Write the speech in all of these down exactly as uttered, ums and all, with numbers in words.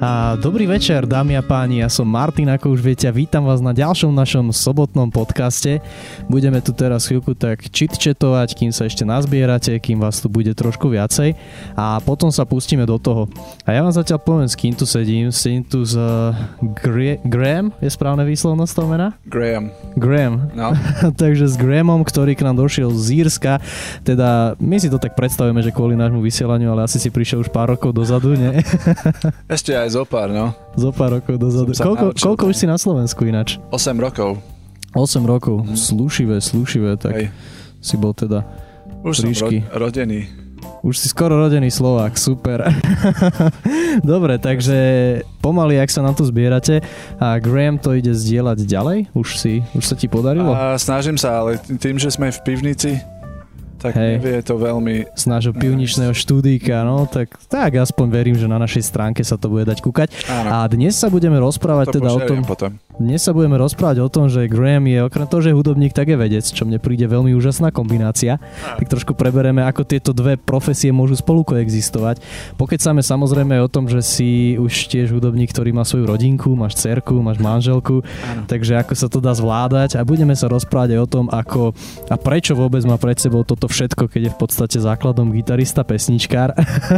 A dobrý večer, dámy a páni, ja som Martin, ako už viete, a vítam vás na ďalšom našom sobotnom podcaste. Budeme tu teraz chvíľku tak chit-chatovať, kým sa ešte nazbierate, kým vás tu bude trošku viacej a potom sa pustíme do toho. A ja vám zatiaľ poviem, s kým tu sedím. Sedím tu s uh, Gra- Graham, je správne výslovnosť toho mena? Graham. Graham. No. Takže s Grahamom, ktorý k nám došiel z Írska, teda my si to tak predstavujeme, že kvôli nášmu vysielaniu, ale asi si prišiel už pár rokov dozadu, nie? Ešte aj zopár, no. Zo pár rokov dozadu. Koľko, koľko už si na Slovensku ináč? osem rokov. osem rokov. Mm. Slušivé, slušivé. Tak Hej. Si bol teda Už príšky. som ro- rodený. Už si skoro rodený Slovák. Super. Dobre, takže pomaly, ak sa na to zbierate a Graham to ide zdieľať ďalej? Už si, už sa ti podarilo? A snažím sa, ale tým, že sme v pivnici, tak Hej. nevie to veľmi... Z nášho pivničného štúdíka, no tak, tak aspoň verím, že na našej stránke sa to bude dať kúkať. Áno. A dnes sa budeme rozprávať to teda o tom... Potom. Dnes sa budeme rozprávať o tom, že Graham je okrem toho, že je hudobník, tak je vedec, čo mne príde veľmi úžasná kombinácia. Á. Tak trošku prebereme, ako tieto dve profesie môžu spolu koexistovať. Pokecáme samozrejme o tom, že si už tiež hudobník, ktorý má svoju rodinku, máš dcerku, máš manželku, Áno. takže ako sa to dá zvládať a budeme sa rozprávať aj o tom, ako a prečo vôbec má pred sebou toto všetko, keď je v podstate základom gitarista, pesničkár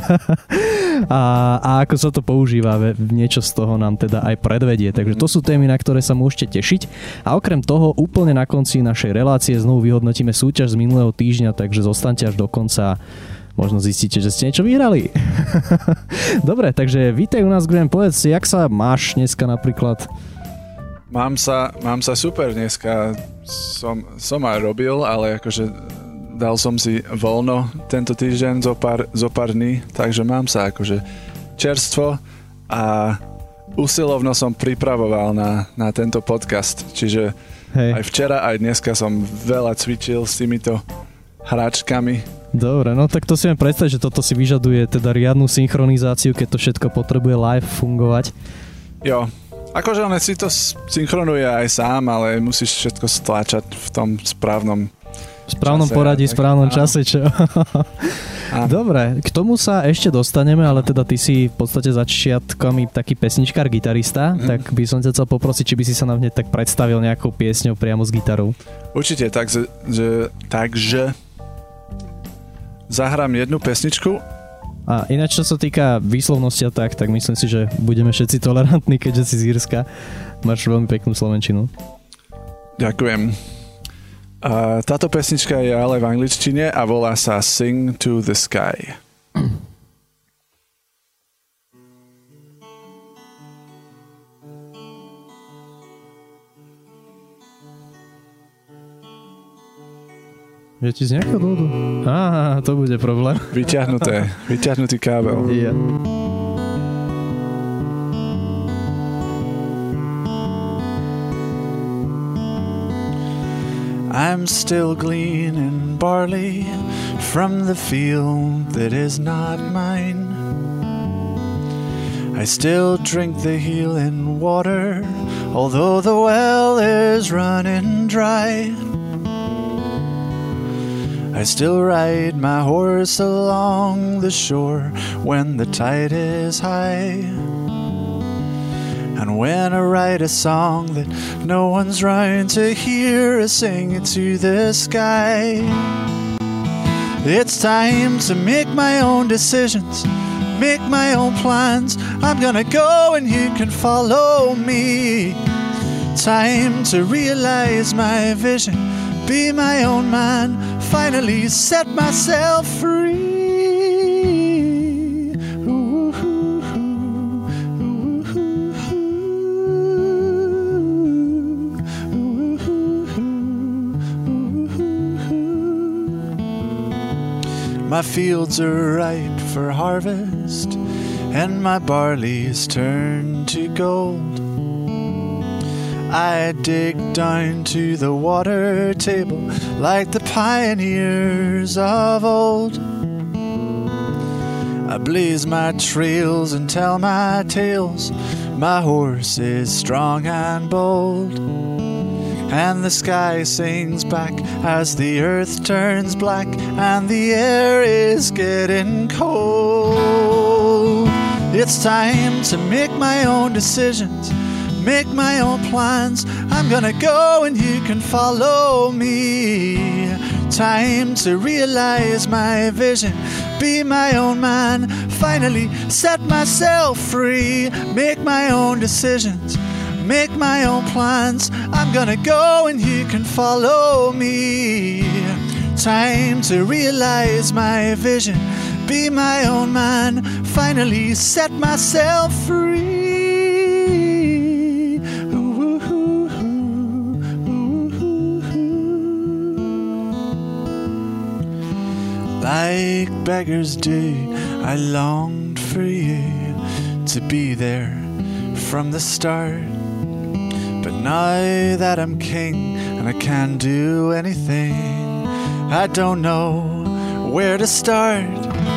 a, a ako sa to používa, niečo z toho nám teda aj predvedie. Takže to sú témy, na ktoré sa môžete tešiť. A okrem toho úplne na konci našej relácie znovu vyhodnotíme súťaž z minulého týždňa, takže zostaňte až do konca. Možno zistíte, že ste niečo vyhrali. Dobre, takže vítaj u nás, Graham. Povedz si, jak sa máš dneska napríklad? Mám sa, mám sa super dneska. Som, som aj robil, ale akože dal som si voľno tento týždeň zo pár, zo pár dní, takže mám sa akože čerstvo a usilovno som pripravoval na, na tento podcast, čiže Hej. aj včera, aj dneska som veľa cvičil s týmito hračkami. Dobre, no tak to si viem predstaviť, že toto si vyžaduje teda riadnu synchronizáciu, keď to všetko potrebuje live fungovať. Jo, akože on si to synchronuje aj sám, ale musíš všetko stláčať v tom správnom v správnom čase, poradí, v správnom áno. čase, čo? Dobre, k tomu sa ešte dostaneme, ale teda ty si v podstate začiatkami taký pesničkár, gitarista, mm. tak by som ťa chcel poprosiť, či by si sa nám hneď tak predstavil nejakou piesňou priamo s gitarou. Určite, takže, že, takže zahrám jednu pesničku. A ináč, čo sa týka výslovnosti a tak, tak myslím si, že budeme všetci tolerantní, keďže si z Írska. Máš veľmi peknú slovenčinu. Ďakujem. Uh, táto pesnička je ale v angličtine a volá sa Sing to the Sky. Je ti z nejakého dôvodu? Á, to bude problém. Vyťahnuté, vyťahnutý kábel. Yeah. I'm still gleaning barley from the field that is not mine. I still drink the healing water, although the well is running dry. I still ride my horse along the shore when the tide is high. And when I write a song that no one's round to hear, I sing it to the sky. It's time to make my own decisions, make my own plans. I'm gonna go and you can follow me. Time to realize my vision, be my own man, finally set myself free. My fields are ripe for harvest, and my barley's turned to gold. I dig down to the water table like the pioneers of old. I blaze my trails and tell my tales. My horse is strong and bold. And the sky sings back as the earth turns black and the air is getting cold. It's time to make my own decisions, make my own plans. I'm gonna go and you can follow me. Time to realize my vision, be my own man, finally set myself free, make my own decisions, make my own plans. I'm gonna go and you can follow me. Time to realize my vision, be my own man, finally set myself free. Like beggars do, I longed for you to be there from the start. But now that I'm king and I can't do anything, I don't know where to start.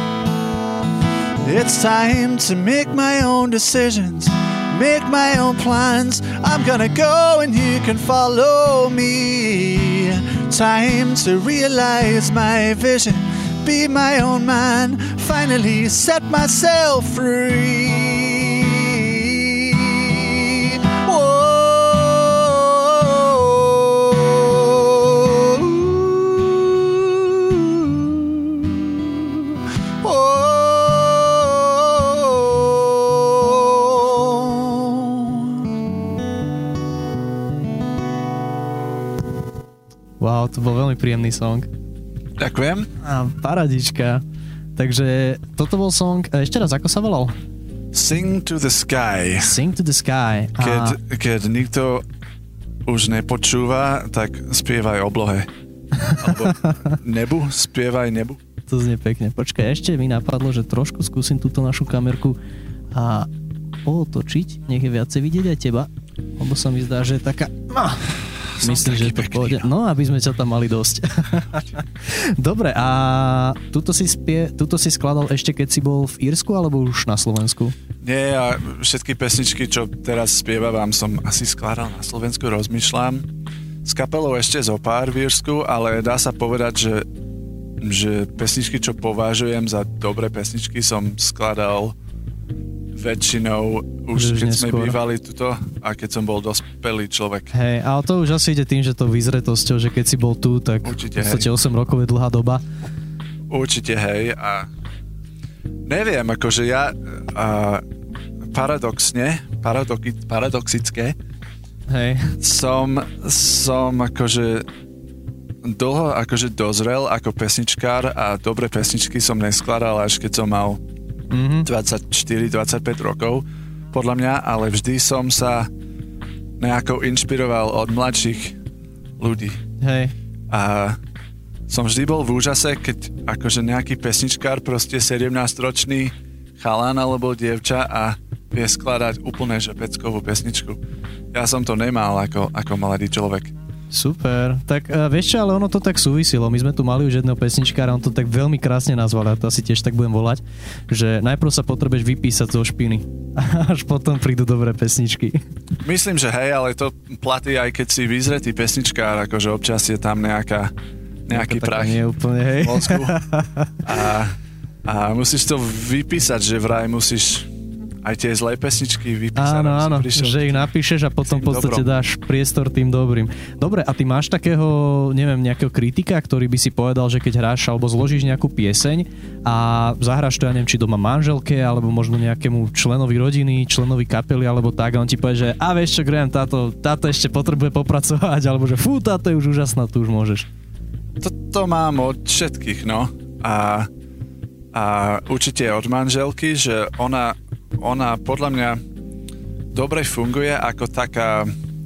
It's time to make my own decisions, make my own plans. I'm gonna go and you can follow me. Time to realize my vision, be my own man, finally set myself free. Wow, to bol veľmi príjemný song. Ďakujem. A paradička. Takže toto bol song, ešte raz, ako sa volal? Sing to the Sky. Sing to the Sky. A... Keď, keď nikto už nepočúva, tak spievaj oblohe. Alebo nebu, spievaj nebu. To znie pekne. Počkaj, ešte mi napadlo, že trošku skúsim túto našu kamerku a otočiť, nech je viacej vidieť aj teba, lebo sa mi zdá, že je taká... No. Myslím, že to pôjde. No, aby sme ťa tam mali dosť. Dobre, a tuto si, spie, tuto si skladal ešte, keď si bol v Írsku, alebo už na Slovensku? Nie, ja všetky pesničky, čo teraz spievam, som asi skladal na Slovensku, rozmýšľam. S kapelou ešte zo pár v Írsku, ale dá sa povedať, že, že pesničky, čo považujem za dobré pesničky, som skladal väčšinou už, už keď neskôr sme bývali tuto a keď som bol dospelý človek. Hej, ale to už asi ide tým, že to vyzretosťou, že keď si bol tu, tak určite, v podstate hej. osem rokov je dlhá doba. Určite, hej. A neviem, akože ja a paradoxne, paradoxi, paradoxické hej. som, som akože dlho akože dozrel ako pesničkár a dobré pesničky som neskladal, až keď som mal Mm-hmm. dvadsaťštyri dvadsaťpäť rokov podľa mňa, ale vždy som sa nejako inšpiroval od mladších ľudí. Hej. A som vždy bol v úžase, keď akože nejaký pesničkár, proste sedemnásťročný chalán alebo dievča a vie skladať úplne že peckovú pesničku. Ja som to nemal ako, ako mladý človek. Super, tak uh, vieš čo, ale ono to tak súvisilo. My sme tu mali už jedného pesničkára, on to tak veľmi krásne nazval, ja to asi tiež tak budem volať, že najprv sa potrebuješ vypísať zo špiny a až potom prídu dobré pesničky. Myslím, že hej, ale to platí aj keď si vyzretý pesničkár, akože občas je tam nejaká, nejaký prach nie úplne, hej. v mozgu a, a musíš to vypísať, že vraj musíš aj tie zlé pesničky vypísať. Áno, áno, že ich napíšeš a potom v podstate dobrom. Dáš priestor tým dobrým. Dobre, a ty máš takého, neviem, nejakého kritika, ktorý by si povedal, že keď hráš alebo zložíš nejakú pieseň a zahráš to, ja neviem, či doma manželke, alebo možno nejakému členovi rodiny, členovi kapely, alebo tak, a on ti povie, že a vieš čo, Graham, táto, táto ešte potrebuje popracovať, alebo že fú, táto je už úžasná, tu už môžeš. Toto mám od všetkých, no. A, a určite od manželky, že ona ona podľa mňa dobre funguje ako taká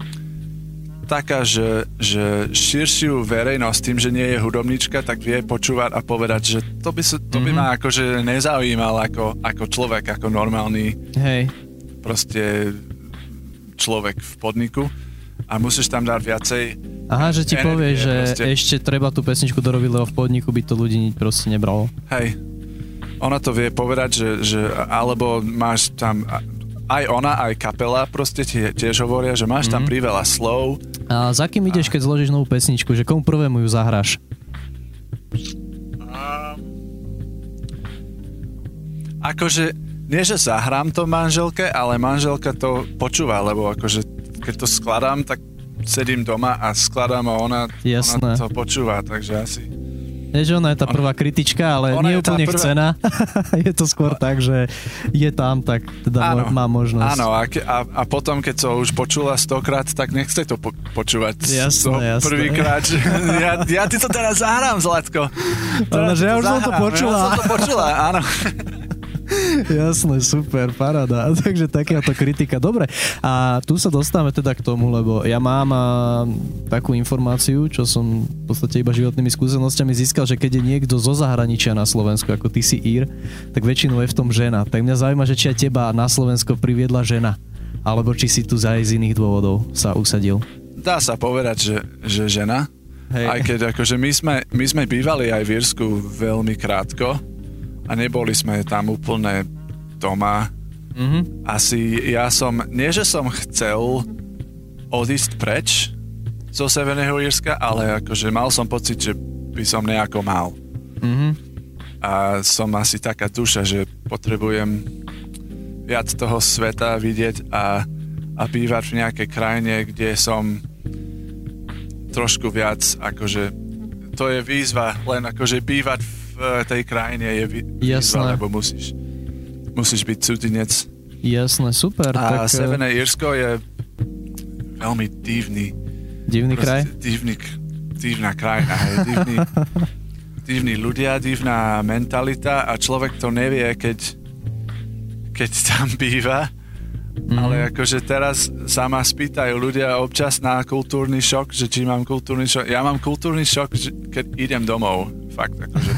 taká, že, že širšiu verejnosť tým, že nie je hudobníčka, tak vie počúvať a povedať, že to by, to mm-hmm. by ma akože nezaujímal ako, ako človek, ako normálny hej. proste človek v podniku a musíš tam dať viacej. Aha, že ti energie, povie, že proste. Ešte treba tú pesničku dorobiť, lebo v podniku by to ľudí proste nebralo. Hej. Ona to vie povedať, že, že alebo máš tam, aj ona, aj kapela proste tie, tiež hovoria, že máš mm-hmm. tam priveľa slov. A za kým ideš, a... keď zložíš novú pesničku, že komu prvému ju zahráš? A... Akože nie, že zahrám to manželke, ale manželka to počúva, lebo akože keď to skladám, tak sedím doma a skladám a ona, ona to počúva, takže asi... Nie, že ona je tá prvá kritička, ale ona nie je úplne prvá... chcená. Je to skôr tak, že je tam, tak teda áno, má možnosť. Áno, a, ke, a, a potom, keď to už počula stokrát, tak nechce to po, počúvať jasné, jasné. prvýkrát. Ja, ja ti to teraz zahrám, Zlatko. Ale že ja už som to počula. Ja som to počula, áno. Jasné, super, paráda. Takže takáto kritika. Dobre, a tu sa dostávame teda k tomu, lebo ja mám a, takú informáciu, čo som v podstate iba životnými skúsenosťami získal, že keď je niekto zo zahraničia na Slovensku, ako ty si Ír, tak väčšinou je v tom žena. Tak mňa zaujíma, že či aj teba na Slovensko priviedla žena, alebo či si tu aj z iných dôvodov sa usadil. Dá sa povedať, že, že žena. Hej. Aj keď akože my sme, my sme bývali aj v Írsku veľmi krátko, a neboli sme tam úplne doma. Mm-hmm. Asi ja som, nie že som chcel odísť preč zo Severného Írska, ale akože mal som pocit, že by som nejako mal. Mm-hmm. A som asi taká duša, že potrebujem viac toho sveta vidieť a, a bývať v nejakej krajine, kde som trošku viac, akože to je výzva, len akože bývať v v tej krajine je výzva, lebo musíš, musíš byť cudzinec. Jasné, super. A tak... Severné Írsko je veľmi divný. Divný kraj? Divný, divná krajina. Hej, divný, divní ľudia, divná mentalita a človek to nevie, keď, keď tam býva. Mm. Ale akože teraz sa ma spýtajú ľudia občas na kultúrny šok, že či mám kultúrny šok. Ja mám kultúrny šok, keď idem domov. Fakt, akože.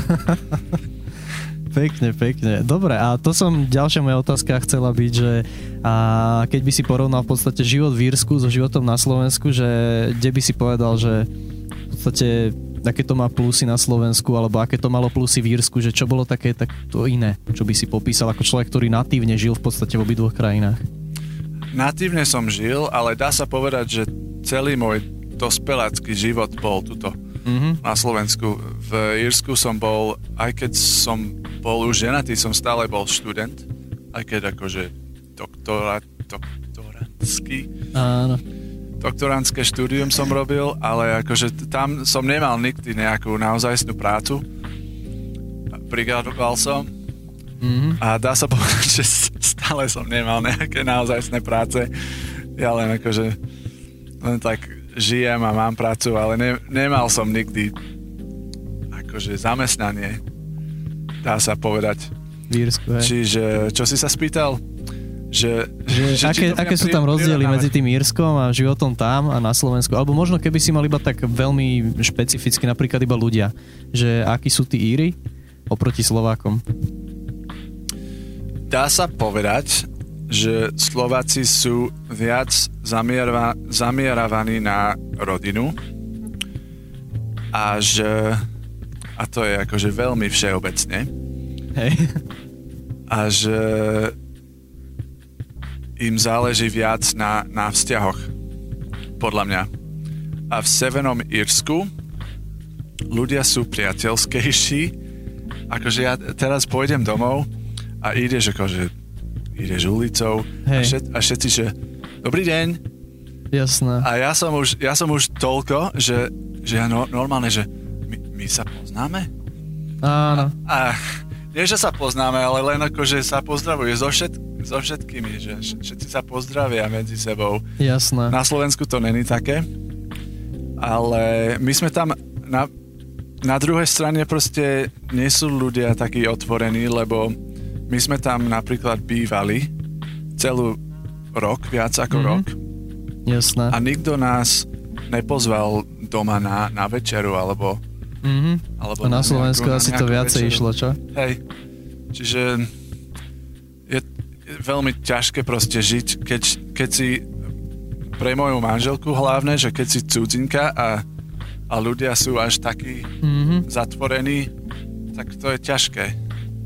Pekne, pekne. Dobre, a to som, ďalšia moja otázka chcela byť, že a keď by si porovnal v podstate život v Írsku so životom na Slovensku, že kde by si povedal, že v podstate aké to má plusy na Slovensku, alebo aké to malo plusy v Írsku, že čo bolo také tak to iné, čo by si popísal ako človek, ktorý natívne žil v podstate v obidvoch krajinách? Natívne som žil, ale dá sa povedať, že celý môj dospelácky život bol tuto. Mm-hmm. Na Slovensku. V Írsku som bol, aj keď som bol už ženatý, som stále bol študent, aj keď akože doktorát, doktorátsky áno. doktorantské štúdium som robil, ale akože tam som nemal nikdy nejakú naozajstnú prácu. Brigadoval som mm-hmm. a dá sa povedať, že stále som nemal nejaké naozajstné práce. Ja len akože len tak žijem a mám prácu, ale ne, nemal som nikdy akože zamestnanie, dá sa povedať. V Írsku, hej. Čiže, čo si sa spýtal? Že, že, že aké, aké sú tam rozdiely medzi tým Írskom a životom tam a na Slovensku? Alebo možno keby si mal iba tak veľmi špecificky, napríklad iba ľudia, že akí sú tí Íri oproti Slovákom? Dá sa povedať, že Slováci sú viac zamierava, zamieravaní na rodinu a že a to je akože veľmi všeobecne. Hej. A že im záleží viac na, na vzťahoch, podľa mňa. A v Severnom Írsku ľudia sú priateľskejší. Akože ja teraz pôjdem domov a ideš akože ideš ulicou a, všet, a všetci, že dobrý deň. Jasné. A ja som už, ja som už toľko, že, že ja no, normálne, že my, my sa poznáme? Áno. A, a nie, že sa poznáme, ale len ako, že sa pozdravuje so, všet, so všetkými, že všetci sa pozdravia medzi sebou. Jasné. Na Slovensku to není také, ale my sme tam na, na druhej strane proste nie sú ľudia takí otvorení, lebo my sme tam napríklad bývali celú rok, viac ako mm-hmm. rok. Jasné. A nikto nás nepozval doma na, na večeru, alebo... Mm-hmm. alebo a na, na Slovensku nejakú, asi na to viacej večeru. Išlo, čo? Hej. Čiže je, je veľmi ťažké proste žiť, keď, keď si pre moju manželku hlavne, že keď si cudzinka a, a ľudia sú až takí mm-hmm. zatvorení, tak to je ťažké.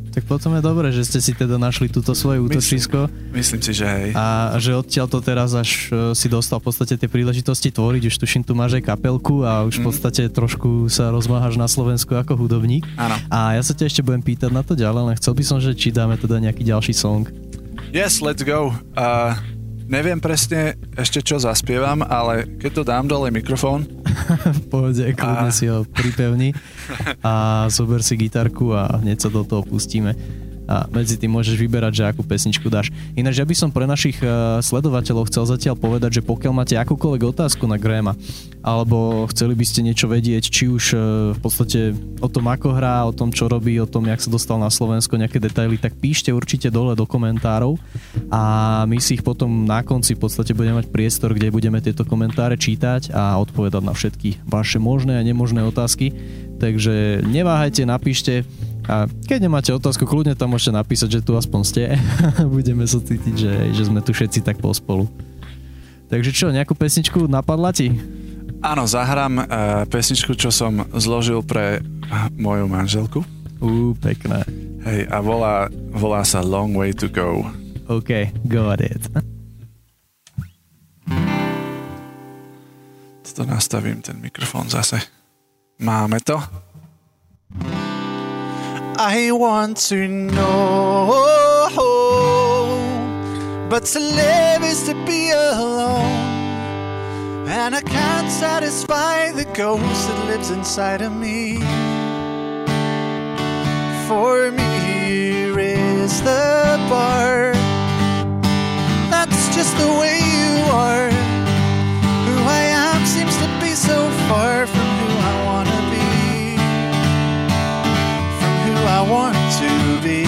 Tak potom je dobré, že ste si teda našli túto svoje útočisko. Myslím, myslím si, že hej. A že odtiaľ to teraz až si dostal v podstate tie príležitosti tvoriť. Už tuším, tu máš aj kapelku a už v podstate trošku sa rozmáhaš na Slovensku ako hudobník. Áno. A ja sa ťa ešte budem pýtať na to ďalej, len chcel by som, že či dáme teda nejaký ďalší song. Yes, let's go. Uh, neviem presne ešte čo zaspievam, ale keď to dám dole mikrofón. V pohode, kľudne a... si ho pripevni a zober si gitarku a hneď sa do toho pustíme. A medzi tým môžeš vyberať, že akú pesničku dáš. Ináč, ja by som pre našich uh, sledovateľov chcel zatiaľ povedať, že pokiaľ máte akúkoľvek otázku na Grahama, alebo chceli by ste niečo vedieť, či už uh, v podstate o tom, ako hrá, o tom, čo robí, o tom, jak sa dostal na Slovensko, nejaké detaily, tak píšte určite dole do komentárov a my si ich potom na konci v podstate budeme mať priestor, kde budeme tieto komentáre čítať a odpovedať na všetky vaše možné a nemožné otázky. Takže neváhajte, napíšte. A keď nemáte otázku, kľudne tam môžete napísať, že tu aspoň ste. Budeme sa cítiť, že, že sme tu všetci tak pospolu. Takže čo, nejakú pesničku napadla ti? Áno, zahrám uh, pesničku, čo som zložil pre moju manželku. Ú, pekné. Hej, a volá, volá sa Long Way to Go. OK, go at it. To nastavím, ten mikrofón zase. Máme to? I want to know, but to live is to be alone, and I can't satisfy the ghost that lives inside of me. For me, here is the bar. That's just the way you are. Who I am seems to be so far from who I want to be. I want to be.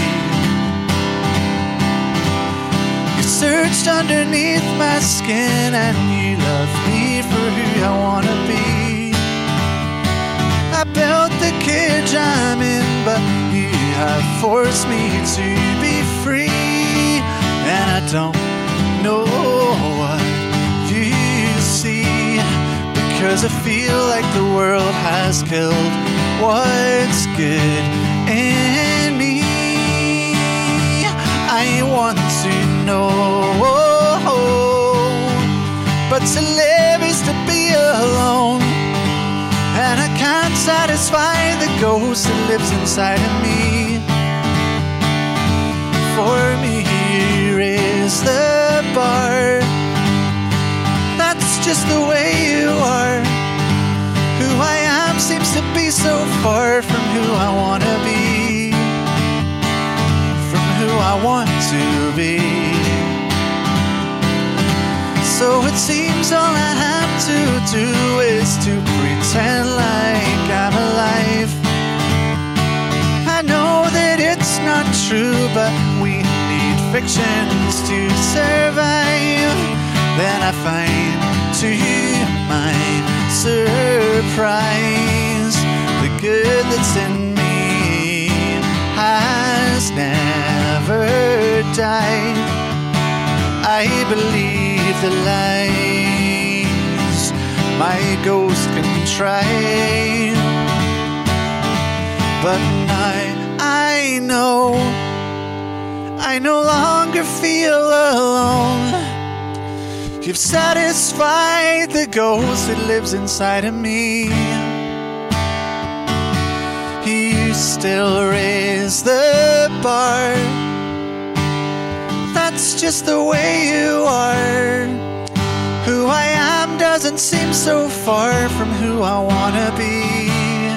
You searched underneath my skin and you love me for who I want to be. I built the cage I'm in, but you have forced me to be free. And I don't know what you see, because I feel like the world has killed what's good in me. I want to know, but to live is to be alone, and I can't satisfy the ghost that lives inside of me. For me, here is the bar. That's just the way you are. Who I am seems to be so far from who I want to be. From who I want to be. So it seems all I have to do is to pretend like I'm alive. I know that it's not true, but we need fictions to survive. Then I find to my surprise, the good that's in me has never died. I believe the lies my ghost can try, but I, I know I no longer feel alone. You've satisfied the ghost that lives inside of me. You still raise the bar. That's just the way you are. Who I am doesn't seem so far from who I wanna be.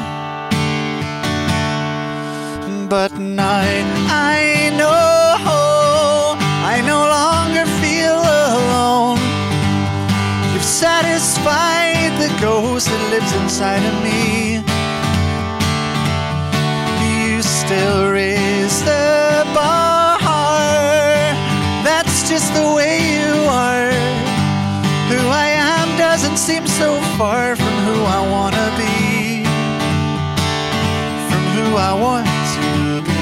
But I, I know I no longer feel alone. Satisfied the ghost that lives inside of me. You still raise the bar. That's just the way you are. Who I am doesn't seem so far from who I want to be. From who I want to be.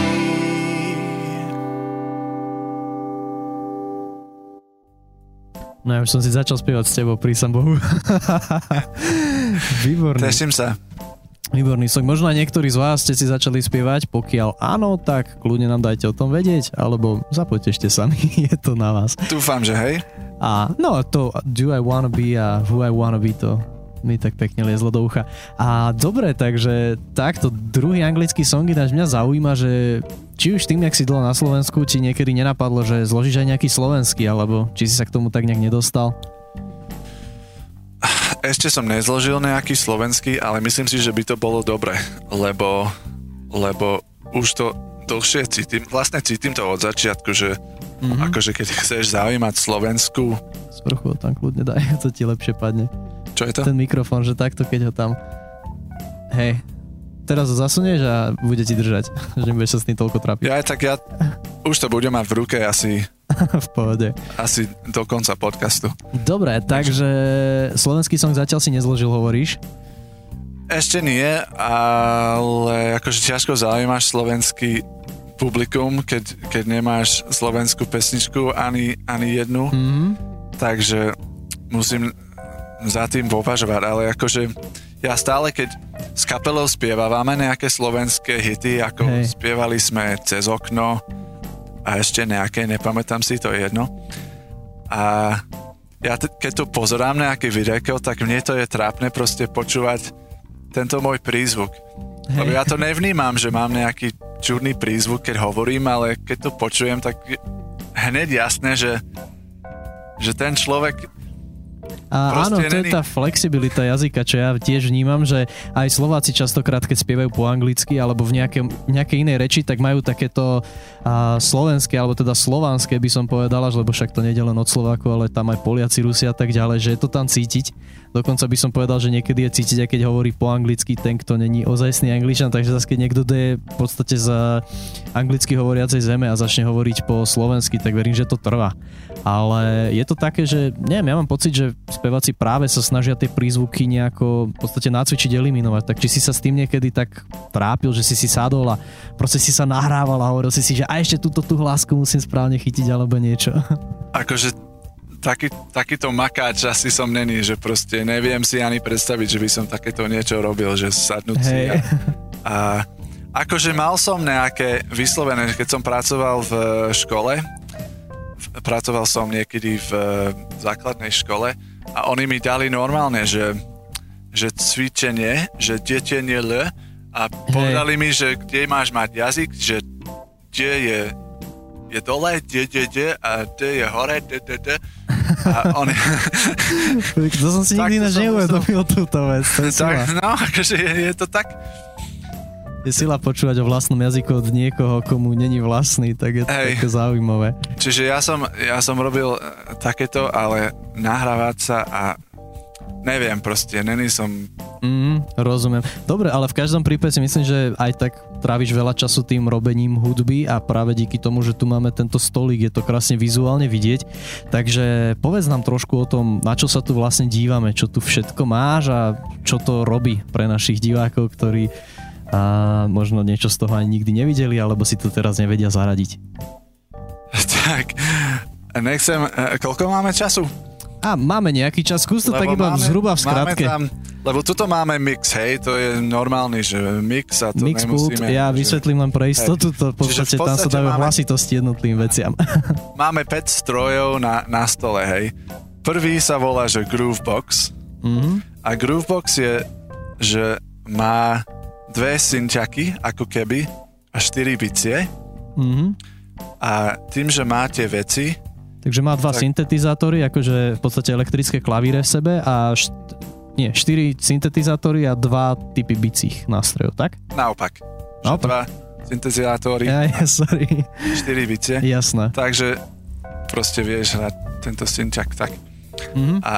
No ja už som si začal spievať s tebou, prísam Bohu. Výborné. Teším sa. Výborný song. Možno aj niektorí z vás ste si začali spievať, pokiaľ áno, tak kľudne nám dajte o tom vedieť, alebo zapotešte sami, je to na vás. Dúfam, že hej. A no to Do I Wanna Be a Who I Wanna Be, to mi tak pekne liezlo do ucha. A dobre, takže takto druhý anglický song, ináč mňa zaujíma, že či už tým, jak si dlho na Slovensku, či niekedy nenapadlo, že zložíš aj nejaký slovenský, alebo či si sa k tomu tak nejak nedostal? Ešte som nezložil nejaký slovenský, ale myslím si, že by to bolo dobre, lebo, lebo už to dlhšie cítim, vlastne cítim to od začiatku, že mm-hmm. akože keď chceš zaujímať Slovensku... Sprchu ho tam kľudne daj, to ti lepšie padne. Čo je to? Ten mikrofón, že takto, keď ho tam... Hej, teraz ho zasunieš a bude ti držať, že nebudeš sa s tým toľko trápiť. Ja tak ja už to budem mať v ruke asi... v pohode. Asi do konca podcastu. Dobre, takže slovenský song zatiaľ si nezložil, hovoríš? Ešte nie, ale akože ťažko zaujímaš slovenský publikum, keď, keď nemáš slovenskú pesničku ani, ani jednu. Mm-hmm. Takže musím za tým považovať, ale akože ja stále, keď s kapelou spievávame nejaké slovenské hity, ako Hej. spievali sme Cez okno, a ešte nejaké, nepamätám si, to je jedno. A ja t- keď to pozerám nejaké videjko, tak mne to je trápne proste počúvať tento môj prízvuk. Hej. Lebo ja to nevnímam, že mám nejaký čudný prízvuk, keď hovorím, ale keď to počujem, tak hneď jasné, že, že ten človek A áno, to není... je tá flexibilita jazyka, čo ja tiež vnímam, že aj Slováci častokrát, keď spievajú po anglicky alebo v nejaké, nejakej inej reči, tak majú takéto a, slovenské, alebo teda slovanské by som povedala, lebo však to nejde len od Slovákov, ale tam aj Poliaci, Rusi a tak ďalej, že je to tam cítiť. Dokonca by som povedal, že niekedy je cítiť, aj keď hovorí po anglicky ten, kto není ozajstný Angličan, takže zase keď niekto je v podstate z anglicky hovoriacej zeme a začne hovoriť po slovensky, tak verím, že to trvá. Ale je to také, že neviem, ja mám pocit, že speváci práve sa snažia tie prízvuky nejako v podstate nacvičiť, eliminovať. Tak či si sa s tým niekedy tak trápil, že si si sadol a proste si sa nahrával a hovoril si si, že a ešte túto tú hlásku musím správne chytiť alebo niečo. Akože taký, takýto makáč asi som není, že proste neviem si ani predstaviť, že by som takéto niečo robil, že sadnúť si a, a akože mal som nejaké vyslovené, keď som pracoval v škole, pracoval som niekedy v základnej škole a oni mi dali normálne, že, že cvičenie, že detenie L a povedali mi, že kde máš mať jazyk, že kde je, je dole, kde, kde, kde a kde je hore, kde, kde, kde. A oni... To som si nikdy ináč neuvedomil túto vec. Tak, no, akože je, je to tak... Je sila počúvať o vlastnom jazyku od niekoho, komu není vlastný, tak je to Hej. také zaujímavé. Čiže ja som, ja som robil takéto, ale nahrávať sa a neviem proste, není som... Mm, rozumiem. Dobre, ale v každom prípade si myslím, že aj tak tráviš veľa času tým robením hudby a práve díky tomu, že tu máme tento stolík, je to krásne vizuálne vidieť. Takže povedz nám trošku o tom, na čo sa tu vlastne dívame, čo tu všetko máš a čo to robí pre našich divákov, ktorí a možno niečo z toho ani nikdy nevideli, alebo si to teraz nevedia zaradiť. Tak, nechcem... Koľko máme času? A máme nejaký čas, skús to tak iba máme, zhruba v skratke. Tam, lebo tuto máme mix, hej, to je normálny, že mix a to mix nemusíme... Mix ja že... vysvetlím len pre istotu, to v podstate, v podstate tam sa dávajú máme, hlasitosti jednotlivým veciam. Máme päť strojov na, na stole, hej. Prvý sa volá, že Groovebox. Mm-hmm. A Groovebox je, že má dve synťaky, ako keby, a štyri bicie. Mm-hmm. A tým, že má tie veci... Takže má dva tak... syntetizátory, akože v podstate elektrické klavíre v sebe a št... nie, štyri syntetizátory a dva typy bicích nástrojov, tak? Naopak. Naopak. Dva syntetizátory ja, ja, sorry. štyri bicie. Jasné. Takže proste vieš hrať tento synťak tak. Mm-hmm. A,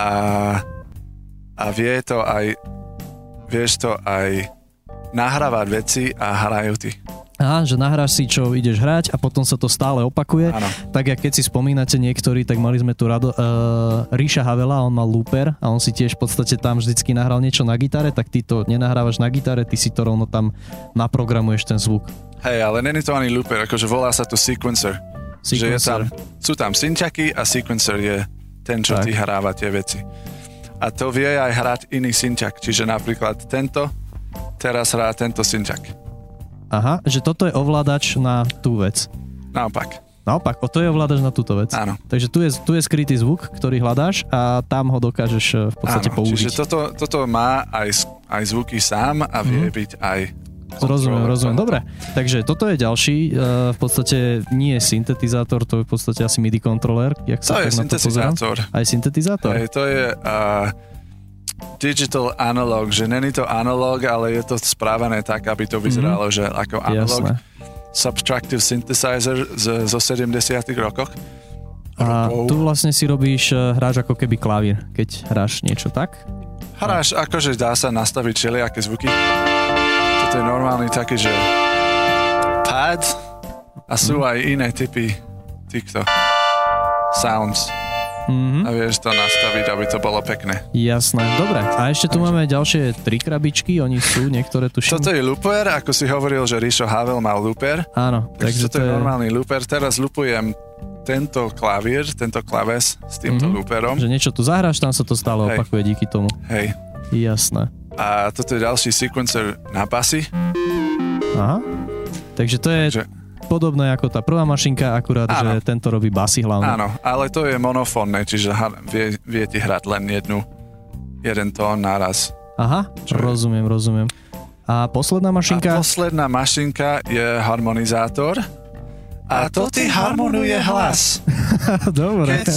a vie to aj vieš to aj nahrávať veci a hrajú ty. Aha, že nahráš si, čo ideš hrať a potom sa to stále opakuje. Áno. Tak, jak keď si spomínate niektorí, tak mali sme tu Rado, uh, Ríša Havela, on mal looper a on si tiež v podstate tam vždycky nahral niečo na gitare, tak ty to nenahrávaš na gitare, ty si to rovno tam naprogramuješ ten zvuk. Hej, ale není to ani looper, akože volá sa to sequencer. Sequencer. Že je tam, sú tam synťaky a sequencer je ten, čo tak. Ty hráva tie veci. A to vie aj hrať iný synťak, čiže napríklad tento teraz hrá tento synťak. Aha, že toto je ovládač na tú vec. Naopak. Naopak, o to je ovládač na túto vec. Áno. Takže tu je, tu je skrytý zvuk, ktorý hľadáš a tam ho dokážeš v podstate Áno, použiť. Čiže toto, toto má aj, aj zvuky sám a vie mm. byť aj... Rozumiem, rozumiem. Dobre, takže toto je ďalší, uh, v podstate nie je syntetizátor, to je v podstate asi MIDI kontroler. Jak to sa je tak syntetizátor. Na to aj syntetizátor? Aj, to je uh, digital analog, že není to analog, ale je to správané tak, aby to vyzeralo, mm-hmm. že ako analog. Jasné. Subtractive synthesizer z, zo sedemdesiatych rokoch. A rokov. tu vlastne si robíš, hráš ako keby klavír, keď hráš niečo, tak? Hráš, a... akože dá sa nastaviť všelijaké zvuky. Toto je normálny taký, že pad a sú mm. aj iné typy týchto sounds. Mm-hmm. A vieš to nastaviť, aby to bolo pekné. Jasné, dobre. A ešte tu máme ďalšie tri krabičky, oni sú, niektoré tuším. Toto je looper, ako si hovoril, že Rišo Havel mal looper. Áno. Takže toto to je normálny looper. Teraz loopujem tento klavír, tento klaves s týmto mm-hmm. looperom. Že niečo tu zahráš, tam sa to stále Hej. opakuje díky tomu. Hej. Jasné. A toto je ďalší sequencer na basy. Aha. Takže to je... Takže... podobné ako tá prvá mašinka, akurát, áno. že tento robí basy hlavne. Áno, ale to je monofónne, čiže vie, vie ti hrať len jednu, jeden tón naraz. Aha, čo rozumiem, je? rozumiem. A posledná mašinka? A posledná mašinka je harmonizátor. A to ti harmonuje hlas. Dobre. Keď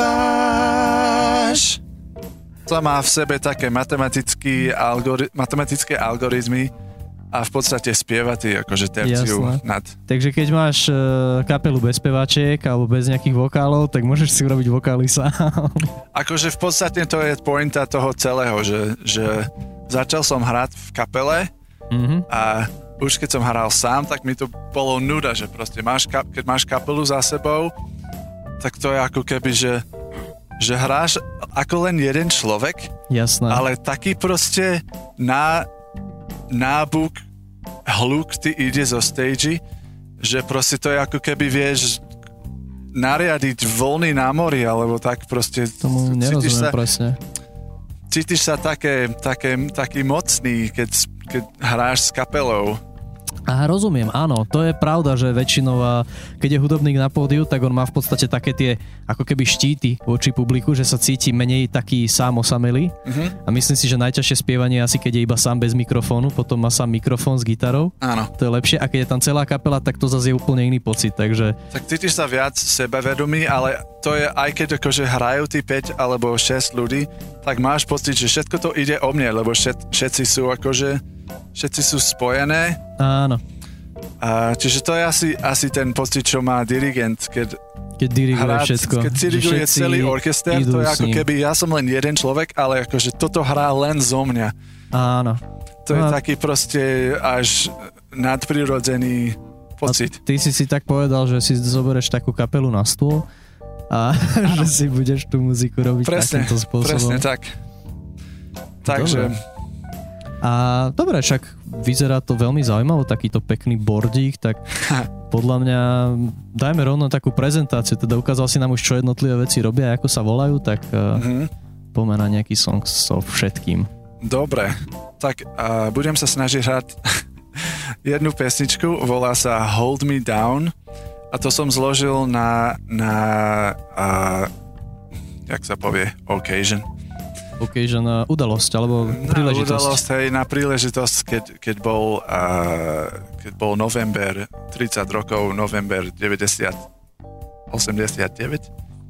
spievaš. To má v sebe také matematické, algori- matematické algoritmy, a v podstate spieva ty akože terciu Jasné. nad. Takže keď máš uh, kapelu bez speváčiek alebo bez nejakých vokálov, tak môžeš si urobiť vokály sám. Akože v podstate to je pointa toho celého, že, že začal som hrať v kapele mm-hmm. a už keď som hral sám, tak mi to bolo nuda, že proste máš, keď máš kapelu za sebou, tak to je ako keby, že, že hráš ako len jeden človek. Jasné. Ale taký proste na nábuk, hluk ty ide zo stage, že proste to je ako keby vieš nariadiť voľny na mori, alebo tak proste tomu nerozumiem sa, presne. Cítiš sa také, také, taký mocný, keď, keď hráš s kapelou. Aha, rozumiem, áno, to je pravda, že väčšinou, keď je hudobník na pódiu, tak on má v podstate také tie ako keby štíty voči publiku, že sa cíti menej taký sám osamelý. Uh-huh. A myslím si, že najťažšie spievanie asi keď je iba sám bez mikrofónu, potom má sám mikrofón s gitarou. Áno. To je lepšie, a keď je tam celá kapela, tak to zase je úplne iný pocit, takže... Tak cítiš sa viac sebavedomý, ale to je aj keď akože hrajú tí päť alebo šesť ľudí, tak máš pocit, že všetko to ide o mne, lebo všet, všetci sú akože všetci sú spojené. Áno. A čiže to je asi, asi ten pocit, čo má dirigent, keď keď diriguje hrá, všetko. Keď diriguje celý orchester, to je ako keby ja som len jeden človek, ale akože toto hrá len zo mňa. Áno. To je a... taký proste až nadprirodzený pocit. A ty si si tak povedal, že si zoberieš takú kapelu na stôl a že si budeš tú muziku robiť presne, takýmto spôsobom. Presne tak. Takže... Dobre. A dobre, však vyzerá to veľmi zaujímavo, takýto pekný bordík, tak podľa mňa dajme rovno takú prezentáciu, teda ukázal si nám už, čo jednotlivé veci robia, ako sa volajú, tak mm-hmm. poďme na nejaký song so všetkým. Dobre, tak uh, budem sa snažiť hrať jednu pesničku, volá sa Hold Me Down a to som zložil na, na uh, jak sa povie, occasion. Occasion, uh, udalosť, alebo príležitosť. Na udalosť, hej, na príležitosť, keď, keď, bol, uh, keď bol november, tridsať rokov, november deväťdesiat, osemdesiatdeväť.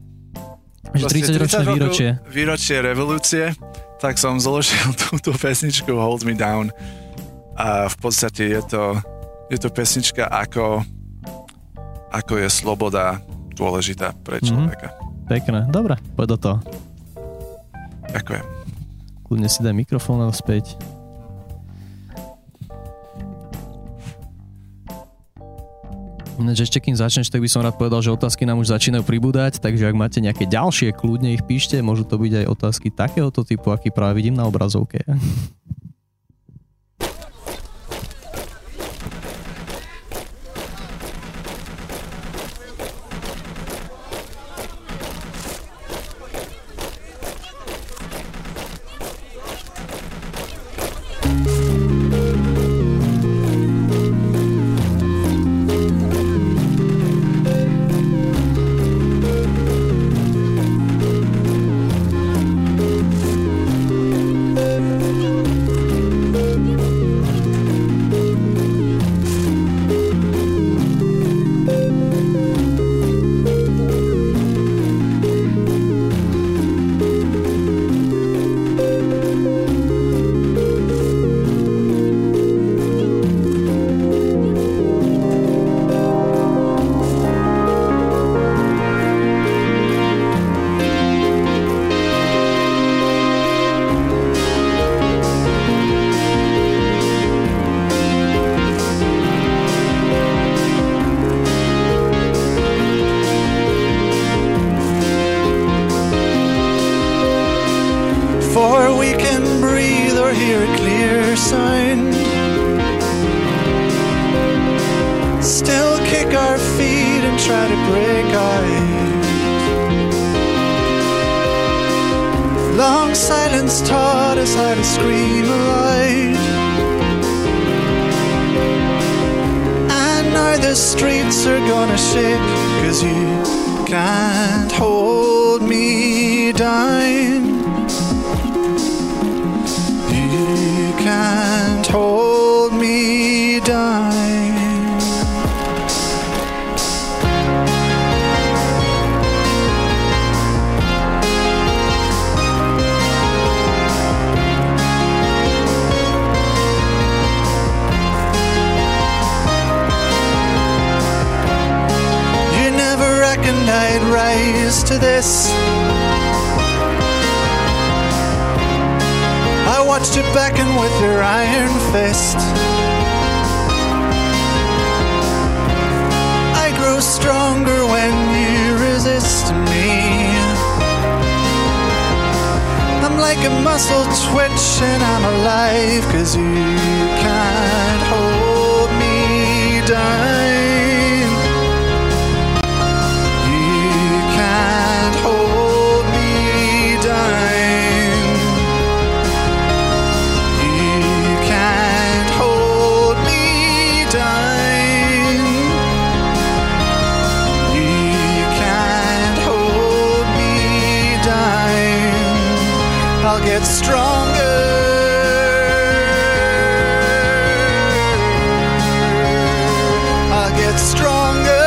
Že tridsaťročné výročie. Výročie revolúcie, tak som zložil túto pesničku Hold Me Down a v podstate je to, je to pesnička, ako, ako je sloboda dôležitá pre človeka. Mm-hmm. Pekné, dobre, poď do toho. Ďakujem. Kľudne si daj mikrofón späť. Ešte kým začneš, tak by som rád povedal, že otázky nám už začínajú pribúdať, takže ak máte nejaké ďalšie, kľudne ich píšte, môžu to byť aj otázky takéhoto typu, aký práve vidím na obrazovke. kick our feet and try to break our heads. Long silence taught us how to scream aloud. And now the streets are gonna shake, 'cause you can't hold me down. You can't hold me down. I'd rise to this. I watched you beckon with your iron fist. I grow stronger when you resist me. I'm like a muscle twitch and I'm alive, 'cause you can't hold me down. Get stronger. I'll get stronger.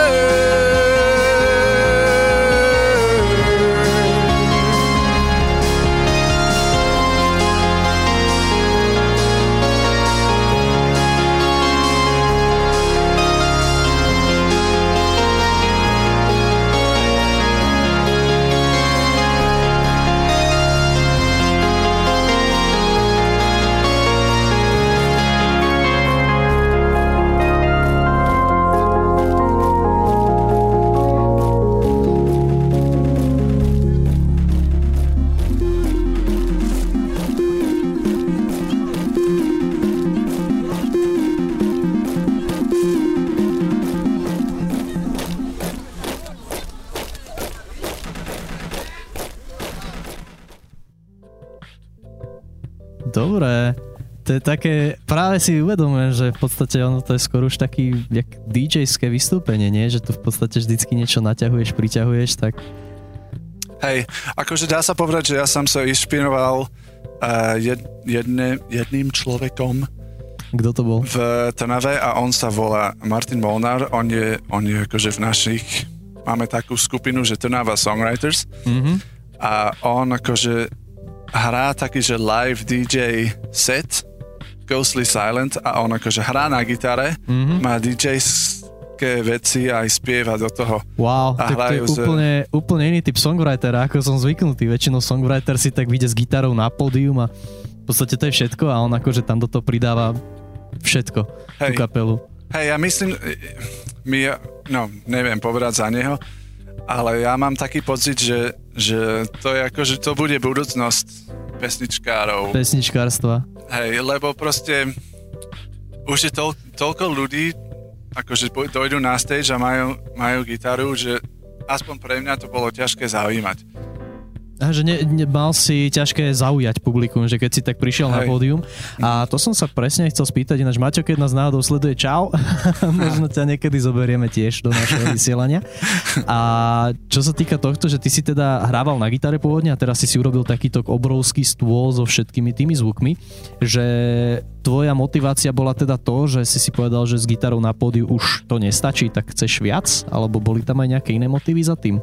Dobre, to je také, práve si uvedomujem, že v podstate ono to je skoro už taký jak dý džejské vystúpenie, nie? Že tu v podstate vždycky niečo naťahuješ, priťahuješ, tak... Hej, akože dá sa povedať, že ja som sa inšpiroval uh, jed, jedne, jedným človekom. Kto to bol? V Trnave a on sa volá Martin Molnár, on je, on je akože v našich, máme takú skupinu, že Trnava Songwriters mm-hmm. a on akože hrá taký, že live dý džej set Ghostly Silent a on akože hrá na gitare, mm-hmm. má dý džejské veci a aj spieva do toho. Wow, a tak to je z... úplne, úplne iný typ songwritera, ako som zvyknutý. Väčšinou songwriter si tak vyjde s gitarou na pódium a v podstate to je všetko a on akože tam do toho pridáva všetko, hej, tú kapelu. Hej, ja myslím, my, no neviem povedať za neho, ale ja mám taký pocit, že, že to je ako, že to bude budúcnosť pesničkárov. Pesničkárstva. Hej, lebo proste už je to, toľko ľudí, akože dojdú na stage a majú, majú gitaru, že aspoň pre mňa to bolo ťažké zaujímať. A že ne, ne, mal si ťažké zaujať publikum, že keď si tak prišiel Hej. na pódium. A to som sa presne chcel spýtať, ináč Maťo, keď nás náhodou sleduje, čau, možno ťa niekedy zoberieme tiež do našeho vysielania. A čo sa týka tohto, že ty si teda hrával na gitare pôvodne a teraz si si urobil takýto obrovský stôl so všetkými tými zvukmi, že tvoja motivácia bola teda to, že si si povedal, že s gitarou na pódiu už to nestačí, tak chceš viac? Alebo boli tam aj nejaké iné motívy za tým?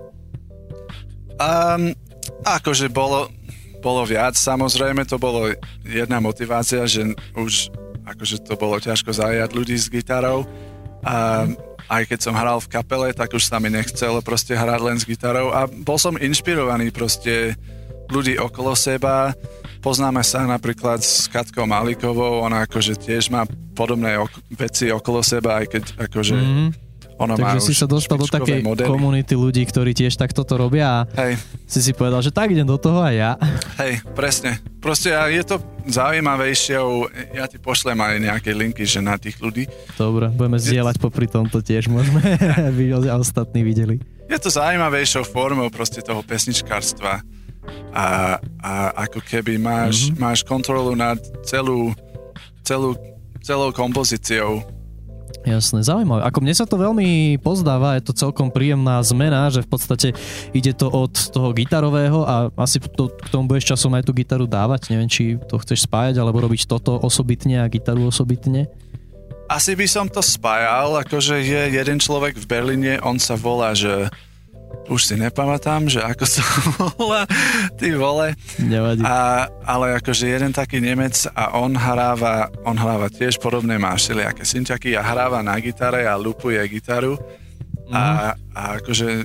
Um... Akože bolo, bolo viac, samozrejme to bolo jedna motivácia, že už akože to bolo ťažko zaujať ľudí s gitarou a aj keď som hral v kapele, tak už sa mi nechcelo proste hrať len s gitarou a bol som inšpirovaný proste ľudí okolo seba. Poznáme sa napríklad s Katkou Malikovou, ona akože tiež má podobné ok- veci okolo seba, aj keď akože mm-hmm. Ona Takže si sa dostal do takej modely. Komunity ľudí, ktorí tiež takto to robia a Hej. si si povedal, že tak idem do toho aj ja. Hej, presne. Proste je to zaujímavejšie, ja ti pošlem aj nejaké linky, že na tých ľudí. Dobre, budeme zdieľať popri tomto tiež, môžeme, aby ostatní videli. Je to zaujímavejšou formou proste toho pesničkárstva a, a ako keby máš, mm-hmm. máš kontrolu nad celú, celú, celou kompozíciou. Jasné, zaujímavé. Ako mne sa to veľmi pozdáva, je to celkom príjemná zmena, že v podstate ide to od toho gitarového a asi to, k tomu budeš časom aj tú gitaru dávať. Neviem, či to chceš spájať, alebo robiť toto osobitne a gitaru osobitne. Asi by som to spájal, akože je jeden človek v Berlíne, on sa volá, že už si nepamätám, že ako sa volá, ty vole. Nevadí. A, ale akože jeden taký Nemec a on hráva, on hráva tiež podobné, má všelijaké synťaky a hráva na gitare a lupuje gitaru. Mm. A, a akože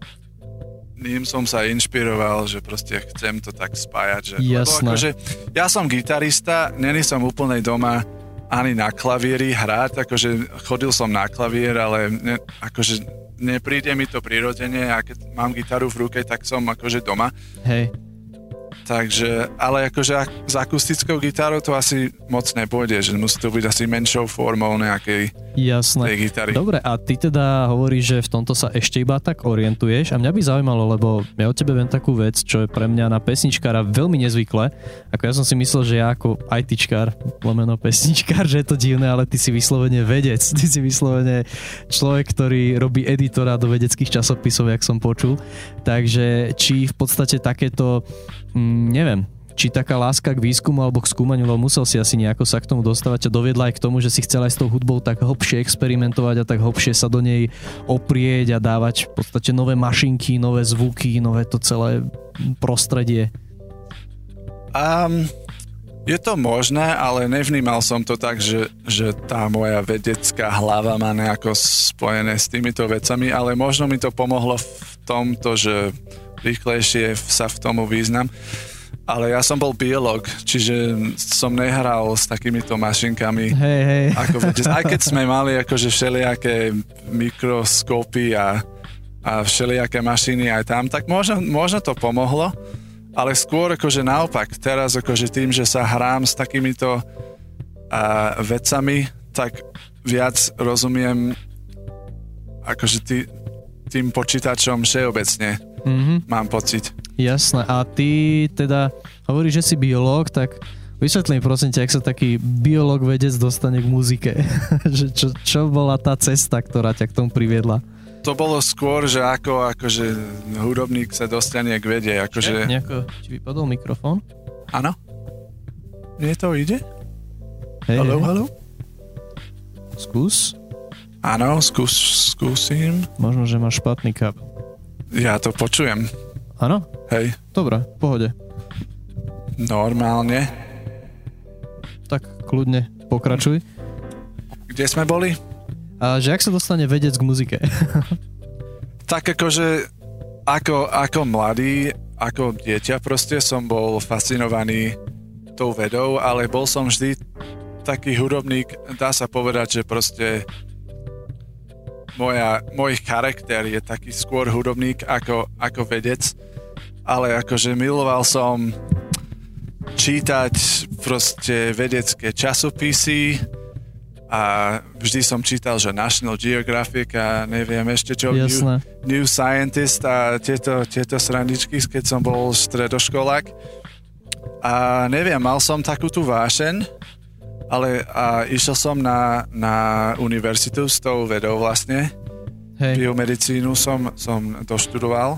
ním som sa inšpiroval, že proste chcem to tak spájať. Že, lebo akože ja som gitarista, není som úplne doma ani na klavíri hrať, akože chodil som na klavír, ale ne, akože nepríde mi to prirodzene a keď mám gitaru v ruke, tak som akože doma. Hej. Takže, ale akože s akustickou gitarou to asi moc nepôjde, že musí to byť asi menšou formou nejakej Jasné. tej gitary. Dobre, a ty teda hovoríš, že v tomto sa ešte iba tak orientuješ a mňa by zaujímalo, lebo ja od tebe viem takú vec, čo je pre mňa na pesničkára veľmi nezvyklé. Ako ja som si myslel, že ja ako ITčkár, lomeno pesničkár, že je to divné, ale ty si vyslovene vedec. Ty si vyslovene človek, ktorý robí editora do vedeckých časopisov, jak som počul. Takže či v podstate takéto neviem, či taká láska k výskumu alebo k skúmaniu, lebo musel si asi nejako sa k tomu dostávať a doviedla aj k tomu, že si chcel aj s tou hudbou tak hlbšie experimentovať a tak hlbšie sa do nej oprieť a dávať v podstate nové mašinky, nové zvuky, nové to celé prostredie. Um, je to možné, ale nevnímal som to tak, že, že tá moja vedecká hlava má nejako spojené s týmito vecami, ale možno mi to pomohlo v tomto, že rýchlejšie sa v tomu význam. Ale ja som bol biológ, čiže som nehral s takýmito mašinkami. Hej, hej. Ako vedec. Aj keď sme mali akože všelijaké mikroskopy a, a všelijaké mašiny aj tam, tak možno, možno to pomohlo, ale skôr akože naopak, teraz akože tým, že sa hrám s takýmito a, vecami, tak viac rozumiem akože tý, tým počítačom všeobecne. Mm-hmm. Mám pocit. Jasné. A ty teda hovoríš, že si biológ, tak vysvetlím prosím ťa, ak sa taký biológ vedec dostane k muzike. čo, čo bola tá cesta, ktorá ťa k tomu priviedla? To bolo skôr, že ako akože hudobník sa dostane k vede. Akože... Nejako, či vypadol mikrofón? Áno. Nie to ide? Hej, haló, hej. haló? Skús. Áno, skús, skúsim. Možno, že máš špatný kábel. Ja to počujem. Áno? Hej. Dobre, v pohode. Normálne. Tak kľudne pokračuj. Kde sme boli? A že ak sa dostane vedec k muzike? Tak akože ako, ako mladý, ako dieťa proste som bol fascinovaný tou vedou, ale bol som vždy taký hudobník, dá sa povedať, že proste Moja, môj charakter je taký skôr hudobník ako, ako vedec, ale akože miloval som čítať proste vedecké časopisy a vždy som čítal, že National Geographic a neviem ešte čo, New, New Scientist a tieto, tieto srandičky, keď som bol stredoškolák. A neviem, mal som takú tú vášeň, ale a išiel som na, na univerzitu s tou vedou vlastne. Hej. Biomedicínu som, som doštudoval.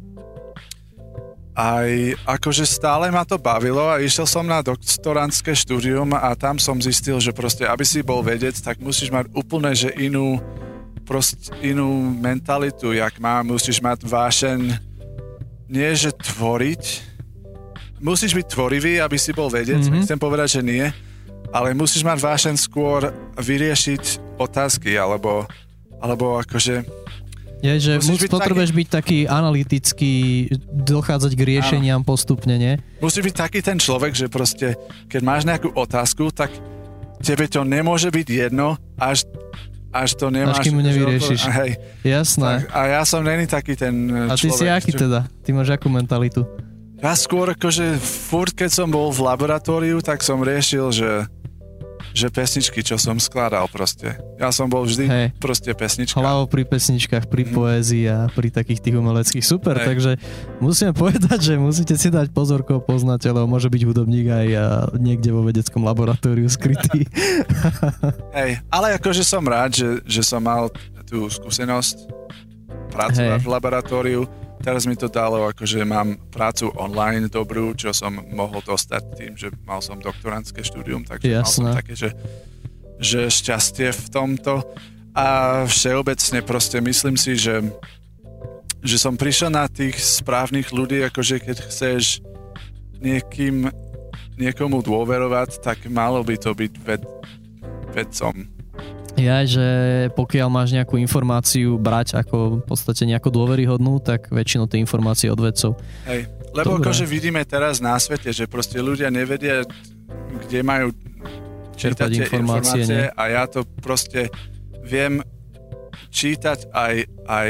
Aj akože stále ma to bavilo a išiel som na doktorantské štúdium a tam som zistil, že proste, aby si bol vedec, tak musíš mať úplne, že inú proste inú mentalitu, jak má, musíš mať vášeň nie, že tvoriť. Musíš byť tvorivý, aby si bol vedec, mm-hmm. nechcem povedať, že nie, ale musíš mať vášeň skôr vyriešiť otázky, alebo, alebo akože... Je, že musíš byť potrebuješ taký... byť taký analytický, dochádzať k riešeniam áno. postupne, nie? Musíš byť taký ten človek, že proste, keď máš nejakú otázku, tak tebe to nemôže byť jedno, až až to nemáš... Až kým mu nevyriešiš. A, hej, jasné. Tak, a ja som není taký ten človek. A ty si aký čo... teda? Ty máš akú mentalitu? Ja skôr akože furt, keď som bol v laboratóriu, tak som riešil, že, že pesničky, čo som skladal proste. Ja som bol vždy hey. proste pesnička. Hlavo pri pesničkách, pri mm. poézii a pri takých tých umeleckých. Super, hey. Takže musíme povedať, že musíte si dať pozor, koho poznáte, lebo môže byť hudobník aj niekde vo vedeckom laboratóriu skrytý. Hej, ale akože som rád, že, že som mal tú skúsenosť pracovať hey. v laboratóriu. Teraz mi to dalo, akože mám prácu online dobrú, čo som mohol dostať tým, že mal som doktorantské štúdium, takže Jasné. mal som také, že, že šťastie v tomto. A všeobecne proste myslím si, že, že som prišiel na tých správnych ľudí, akože keď chceš niekým, niekomu dôverovať, tak malo by to byť ved, vedcom. Ja, že pokiaľ máš nejakú informáciu brať ako v podstate nejakú dôveryhodnú, tak väčšinou tie informácie od vedcov. Hej, lebo Dobre. akože vidíme teraz na svete, že proste ľudia nevedia, kde majú čítať informácie, informácie a ja to proste viem čítať aj, aj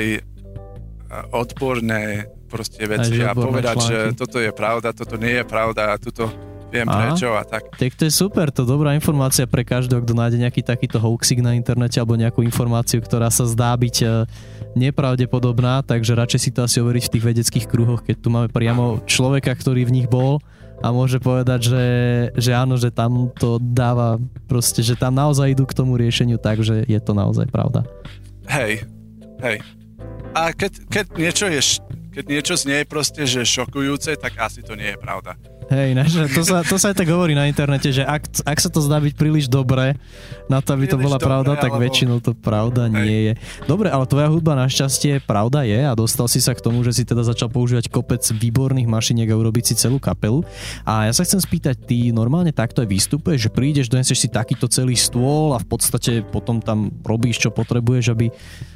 odborné proste veci a povedať, články. Že toto je pravda, toto nie je pravda a toto viem Aha. prečo a tak. Tak to je super, to dobrá informácia pre každého, kto nájde nejaký takýto hoaxik na internete alebo nejakú informáciu, ktorá sa zdá byť nepravdepodobná, takže radšej si to asi overiť v tých vedeckých kruhoch, keď tu máme priamo človeka, ktorý v nich bol a môže povedať, že, že áno, že tam to dáva proste, že tam naozaj idú k tomu riešeniu tak, že je to naozaj pravda. Hej, hej. A keď, keď niečo je, keď niečo znie proste, že šokujúce, tak asi to nie je pravda. Hej, ne, to sa, to sa aj tak hovorí na internete, že ak, ak sa to zdá byť príliš dobré na to, aby príliš to bola dobré, pravda, tak alebo... väčšinou to pravda Hej. nie je. Dobre, ale tvoja hudba našťastie pravda je a dostal si sa k tomu, že si teda začal používať kopec výborných mašiniek a urobiť si celú kapelu. A ja sa chcem spýtať, ty normálne takto aj vystupuješ, že prídeš, doneseš si takýto celý stôl a v podstate potom tam robíš, čo potrebuješ, aby,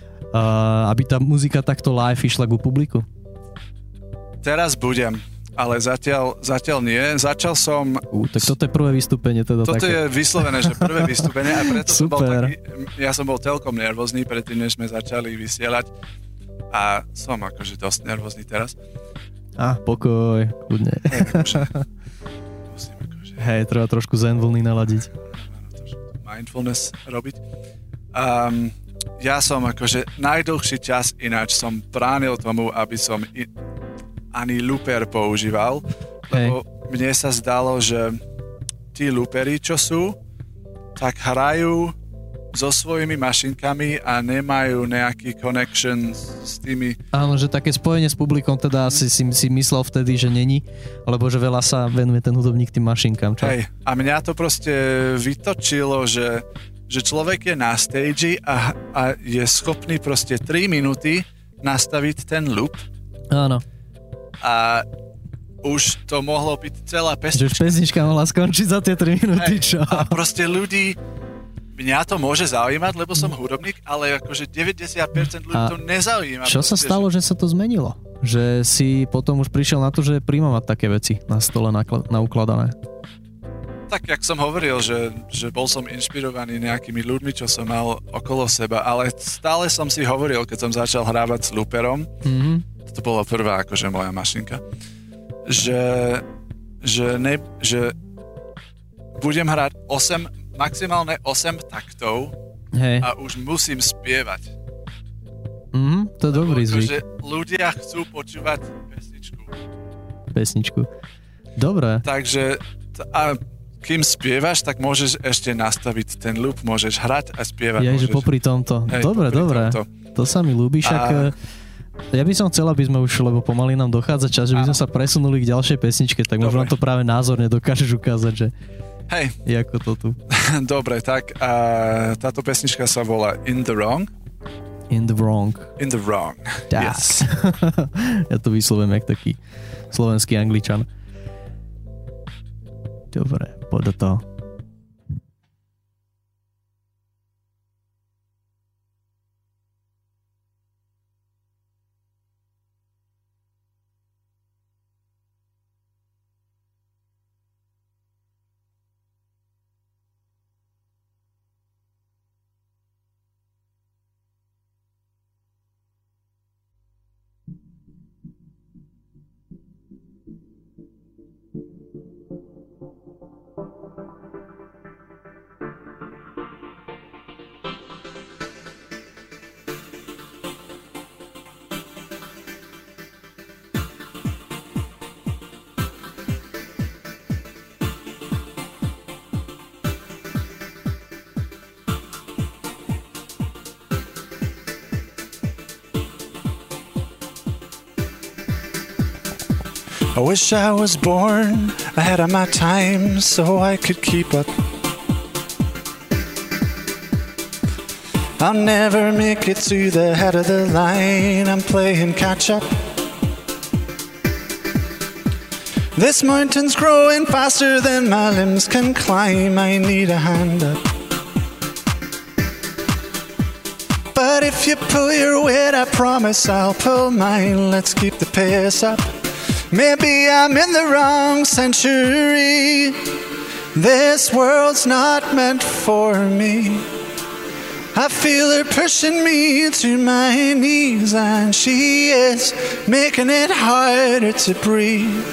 uh, aby tá muzika takto live išla ku publiku? Teraz budem. Ale zatiaľ, zatiaľ nie. Začal som... Uh, tak toto je prvé vystúpenie. Teda toto také. je vyslovené, že prvé vystúpenie a preto som bol taký... Ja som bol celkom nervózny, predtým, než sme začali vysielať a som akože dosť nervózny teraz. Ah, pokoj, kľudne. Hej, akože, musím akože... Hej, treba trošku zen vlny naladiť. Mindfulness robiť. Um, ja som akože najdlhší čas ináč som bránil tomu, aby som... I, ani looper používal, lebo Hej. mne sa zdalo, že tí loopery, čo sú, tak hrajú so svojimi mašinkami a nemajú nejaký connection s tými... Áno, že také spojenie s publikom teda mm. asi si, si myslel vtedy, že není, alebo že veľa sa venuje ten hudobník tým mašinkám, čo? Hej, a mňa to proste vytočilo, že, že človek je na stage a, a je schopný proste tri minúty nastaviť ten loop. Áno. A už to mohlo byť celá pesnička. Že už pesnička mohla skončiť za tie tri minúty, čo? A proste ľudí, mňa to môže zaujímať, lebo som hudobník, ale akože deväťdesiat percent ľudí a to nezaujíma. Čo proste, sa stalo, že... že sa to zmenilo? Že si potom už prišiel na to, že príjma mať také veci na stole naukladané? Tak, jak som hovoril, že, že bol som inšpirovaný nejakými ľuďmi, čo som mal okolo seba, ale stále som si hovoril, keď som začal hrávať s looperom, mm-hmm. to bola prvá akože moja mašinka, že, že, ne, že budem hrať osem, maximálne osem taktov Hej. a už musím spievať. Mm, to je Lebo dobrý zvyk. Že ľudia chcú počúvať pesničku. Pesničku. Dobre. Takže a kým spievaš, tak môžeš ešte nastaviť ten loop, môžeš hrať a spievať. Ja, môžeš... že popri tomto. Hej, dobre, popri dobre. Tomto. To sa mi ľúbi, však... A... Ja by som chcel, aby sme už, lebo pomaly nám dochádza čas, že by sme sa presunuli k ďalšej pesničke, tak možno nám to práve názorne dokážeš ukázať, že hej. Je ako to tu. Dobre, tak a táto pesnička sa volá In the Wrong. In the Wrong. In the Wrong, tak. Yes. Ja to vyslovím jak taký slovenský Angličan. Dobre, poď do toho. I wish I was born ahead of my time so I could keep up. I'll never make it to the head of the line, I'm playing catch up. This mountain's growing faster than my limbs can climb, I need a hand up. But if you pull your weight, I promise I'll pull mine, let's keep the pace up. Maybe I'm in the wrong century, this world's not meant for me. I feel her pushing me to my knees, and she is making it harder to breathe.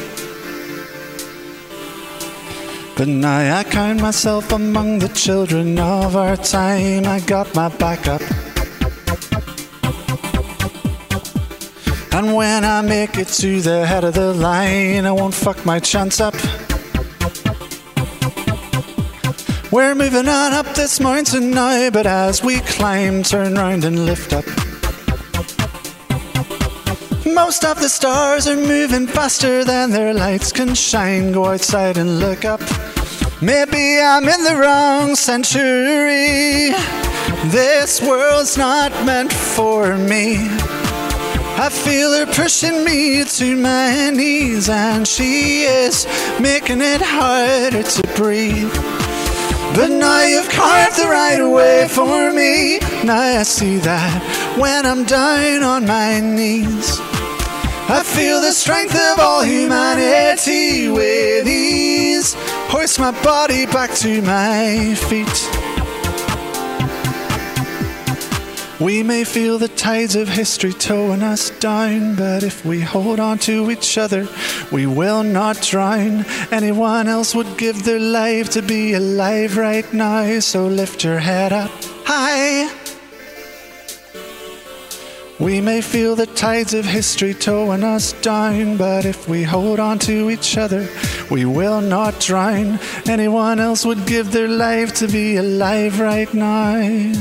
But now I count myself among the children of our time, I got my back up. And when I make it to the head of the line, I won't fuck my chance up. We're moving on up this mountain now, but as we climb, turn round and lift up. Most of the stars are moving faster than their lights can shine. Go outside and look up. Maybe I'm in the wrong century, this world's not meant for me. I feel her pushing me to my knees, and she is making it harder to breathe. But now you've carved the right way for me, now I see that when I'm down on my knees. I feel the strength of all humanity with ease, hoist my body back to my feet. We may feel the tides of history towing us down, but if we hold on to each other, we will not drown. Anyone else would give their life to be alive right now, so lift your head up high. We may feel the tides of history towing us down, but if we hold on to each other, we will not drown. Anyone else would give their life to be alive right now.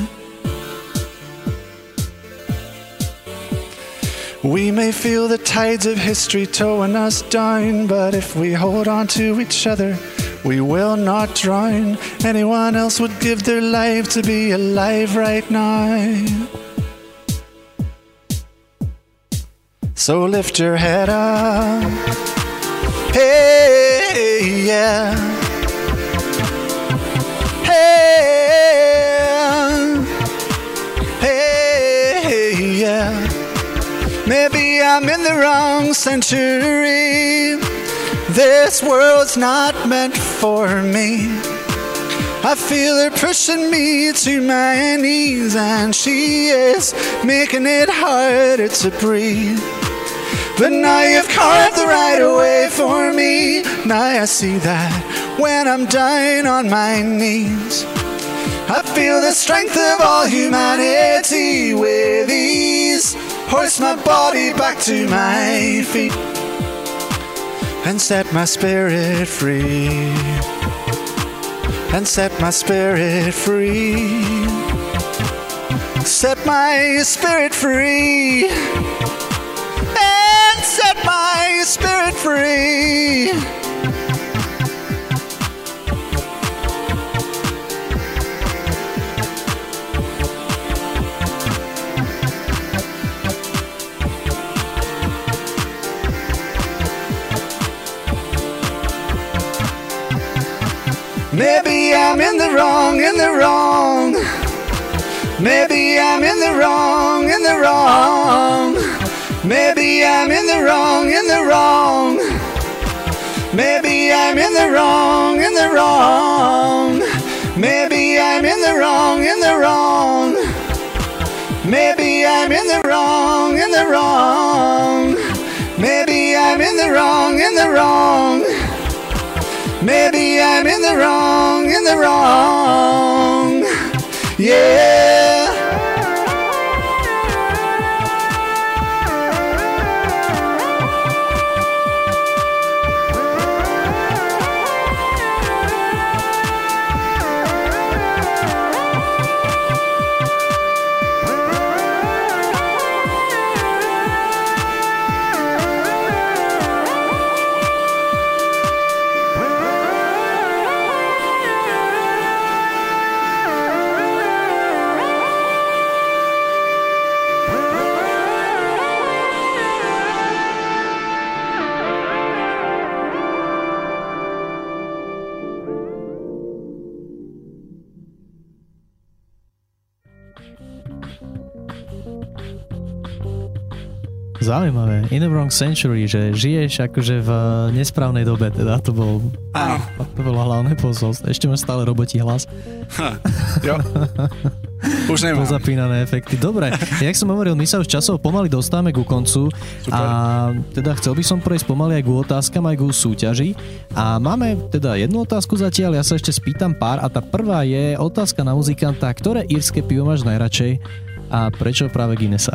We may feel the tides of history towing us down, but if we hold on to each other, we will not drown. Anyone else would give their life to be alive right now. So lift your head up, hey, yeah, hey, hey, yeah. Maybe I'm in the wrong century, this world's not meant for me. I feel her pushing me to my knees, and she is making it harder to breathe. But now you've carved the right way for me, now I see that when I'm down on my knees. I feel the strength of all humanity with ease, hoist my body back to my feet, and set my spirit free, and set my spirit free, set my spirit free, and set my spirit free. Maybe I'm in the wrong, in the wrong. Maybe I'm in the wrong, in the wrong. Maybe I'm in the wrong, in the wrong. Maybe I'm in the wrong, in the wrong. Maybe I'm in the wrong, in the wrong. Maybe I'm in the wrong, in the wrong. Maybe I'm in the wrong, in the wrong. Maybe I'm in the wrong, in the wrong. Yeah. Zaujímavé. In the wrong century, že žiješ akože v nesprávnej dobe, teda to bol, áno. To bolo hlavné posolstvo. Ešte máš stále robotí hlas. Ha, jo. Už nemám. Pozapínané efekty. Dobre, jak som hovoril, my sa už časov pomaly dostávame ku koncu. Super. A teda chcel by som prejsť pomaly aj ku otázkam, aj ku súťaži. A máme teda jednu otázku zatiaľ, ja sa ešte spýtam pár a tá prvá je otázka na muzikanta, ktoré írske pivo máš najradšej a prečo práve Guinnessa?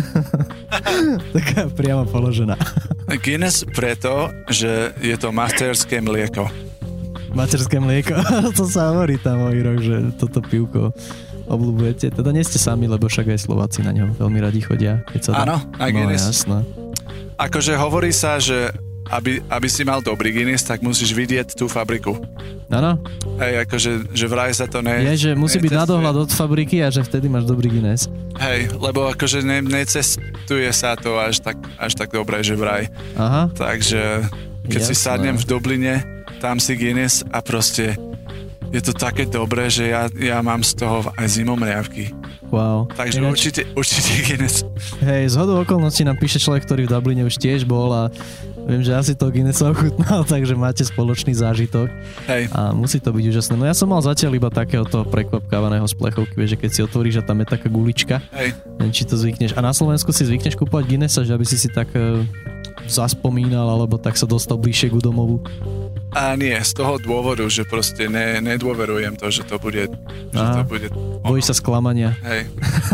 Taká priamo položená. Guinness preto, že je to materské mlieko. Materské mlieko? To sa hovorí tam o Íroch, že toto pivko obľúbujete. Teda nie ste sami, lebo však aj Slováci na ňom veľmi radi chodia. Áno, aj Guinness. No jasné. Akože hovorí sa, že aby, aby si mal dobrý Guinness, tak musíš vidieť tú fabriku. Áno. Hej, akože že vraj sa to ne... Je, že musí byť na dohľad od fabriky a že vtedy máš dobrý Guinness. Hej, lebo akože ne, necestuje sa to až tak, až tak dobre, že vraj. Aha. Takže keď Jasné. si sadnem v Dubline, tam si Guinness a proste je to také dobré, že ja, ja mám z toho aj zimomriavky. Wow. Takže Ináč... určite, určite Guinness. Hej, zhodou okolností nám píše človek, ktorý v Dubline už tiež bol a viem, že asi to Guinnessa ochutnal, takže máte spoločný zážitok. Hej. A musí to byť úžasné. No ja som mal zatiaľ iba takéhoto prekvapkávaného z plechovky, vieš, že keď si otvoríš a tam je taká gulička. Hej. Neviem, či to zvykneš. A na Slovensku si zvykneš kúpovať Guinnessa, že aby si si tak e, zaspomínal, alebo tak sa dostal bližšie ku domovu? A nie, z toho dôvodu, že proste ne, nedôverujem to, že to bude... Že to bude bojíš sa sklamania. Hej.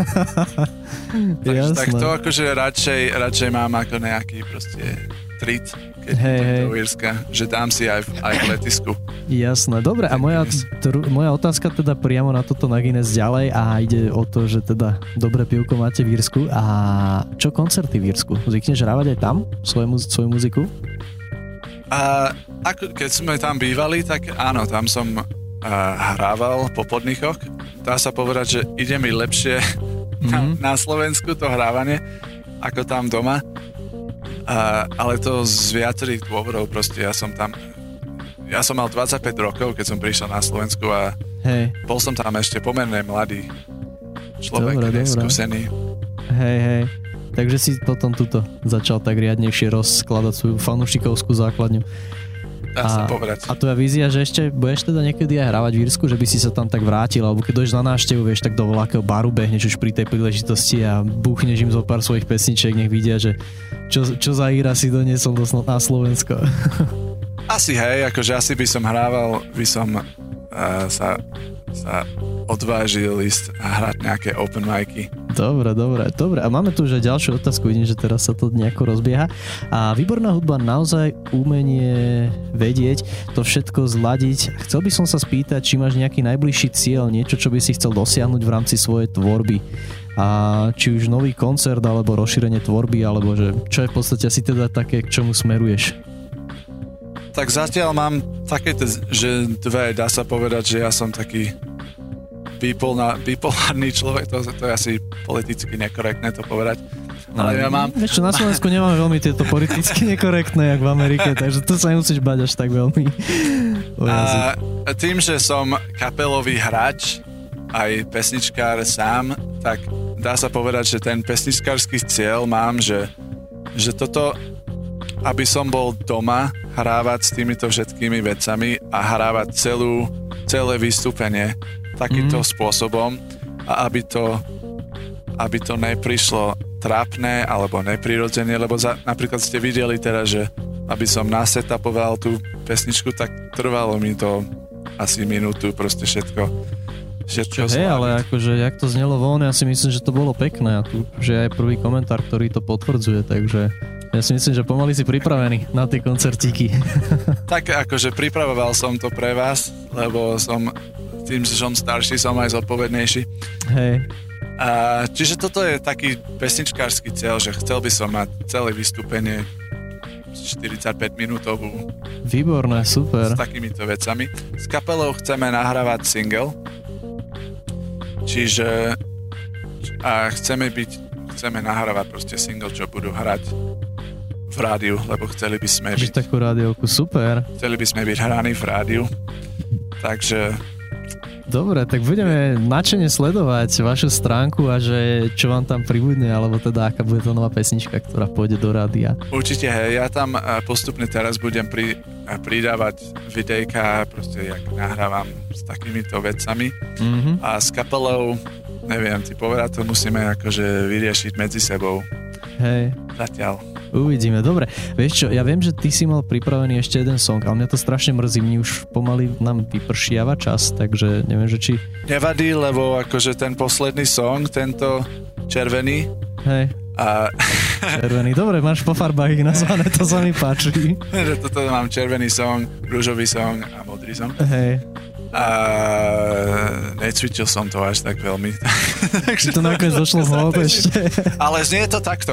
tak, tak to akože radšej, radšej mám ako nejaký proste treat, keď hey, hey. do Írska, že dám si aj v, aj v letisku. Jasné, dobre, a moja, tr- moja otázka teda priamo na toto na Guinness ďalej a ide o to, že teda dobré pivko máte v Írsku a čo koncerty v Írsku? Zvykneš hrávať aj tam svoju, svoju muziku? A ako, keď sme tam bývali, tak áno, tam som uh, hrával po podnichoch. Dá sa povedať, že ide mi lepšie mm-hmm. na, na Slovensku to hrávanie ako tam doma. Uh, ale to z viacerých dôvodov proste. Ja som tam ja som mal dvadsaťpäť rokov, keď som prišiel na Slovensku a hej. Bol som tam ešte pomerne mladý človek, neskúsený. Hej, hej. Takže si potom tuto začal tak riadnejšie rozskladať svoju fanúšikovskú základňu. Dá sa povedať. A tvoja vízia, že ešte budeš teda niekedy aj hrávať v Írsku, že by si sa tam tak vrátil, alebo keď dojdeš na návštevu, vieš, tak do voľakého baru behneš už pri tej príležitosti a búchneš im zo pár svojich pesničiek, nech vidia, že čo, čo za Íra si doniesol na Slovensko. Asi hej, akože asi by som hrával, by som uh, sa, sa odvážil ísť a hrať nejaké open micy. Dobre, dobre, dobre. A máme tu už aj ďalšiu otázku, vidím, že teraz sa to nejako rozbieha. A výborná hudba, naozaj umenie vedieť, to všetko zladiť. Chcel by som sa spýtať, či máš nejaký najbližší cieľ, niečo, čo by si chcel dosiahnuť v rámci svojej tvorby. A či už nový koncert, alebo rozšírenie tvorby, alebo že čo je v podstate asi teda také, k čomu smeruješ? Tak zatiaľ mám také, že dve, dá sa povedať, že ja som taký Bipolná, bipolárny človek, to, to je asi politicky nekorektné to povedať. Ale ja mám... Vieš čo, na Slovensku nemáme veľmi tieto politicky nekorektné, jak v Amerike, takže tu sa nemusíš bať až tak veľmi. A tým, že som kapelový hráč, aj pesničkár sám, tak dá sa povedať, že ten pesničkársky cieľ mám, že, že toto, aby som bol doma, hrávať s týmito všetkými vecami a hrávať celú, celé vystúpenie takýmto mm. spôsobom a aby to, aby to neprišlo trápne alebo neprirodzene, lebo za, napríklad ste videli teraz, že aby som nasetapoval tú pesničku, tak trvalo mi to asi minútu, proste všetko všetko Hej, ale akože jak to znelo von, ja si myslím, že to bolo pekné a tu že aj prvý komentár, ktorý to potvrdzuje, takže ja si myslím, že pomaly si pripravený na tie koncertíky. Tak akože pripravoval som to pre vás, lebo som tým, že som starší, som aj zodpovednejší. Hej. A, čiže toto je taký pesničkársky cieľ, že chcel by som mať celé vystúpenie štyridsaťpäť minútovú. Výborné, super. S takýmito vecami. S kapelou chceme nahrávať single. Čiže a chceme byť, chceme nahrávať proste single, čo budú hrať v rádiu, lebo chceli by sme byť... takú rádiovku, super. Chceli by sme byť hraní v rádiu. Takže Dobre, tak budeme nadšene sledovať vašu stránku a že čo vám tam pribudne, alebo teda aká bude to nová pesnička, ktorá pôjde do rádia. Určite, hej, ja tam postupne teraz budem pri, pridávať videjka, proste jak nahrávam s takýmito vecami mm-hmm. a s kapelou, neviem ti povedať, to musíme akože vyriešiť medzi sebou. Hej. Zatiaľ. Uvidíme, dobre. Vieš čo, ja viem, že ty si mal pripravený ešte jeden song, ale mňa to strašne mrzí, mne už pomaly nám vypršiava čas, takže neviem, že či... Nevadí, lebo akože ten posledný song, tento červený... Hej. A... Červený, dobre, máš po farbách ich nazvané, to sa mi páči. Toto mám červený song, ružový song a modrý song. Hej. A necvičil som to až tak veľmi. Takže to nakoniec došlo v ešte. Ale znie to takto.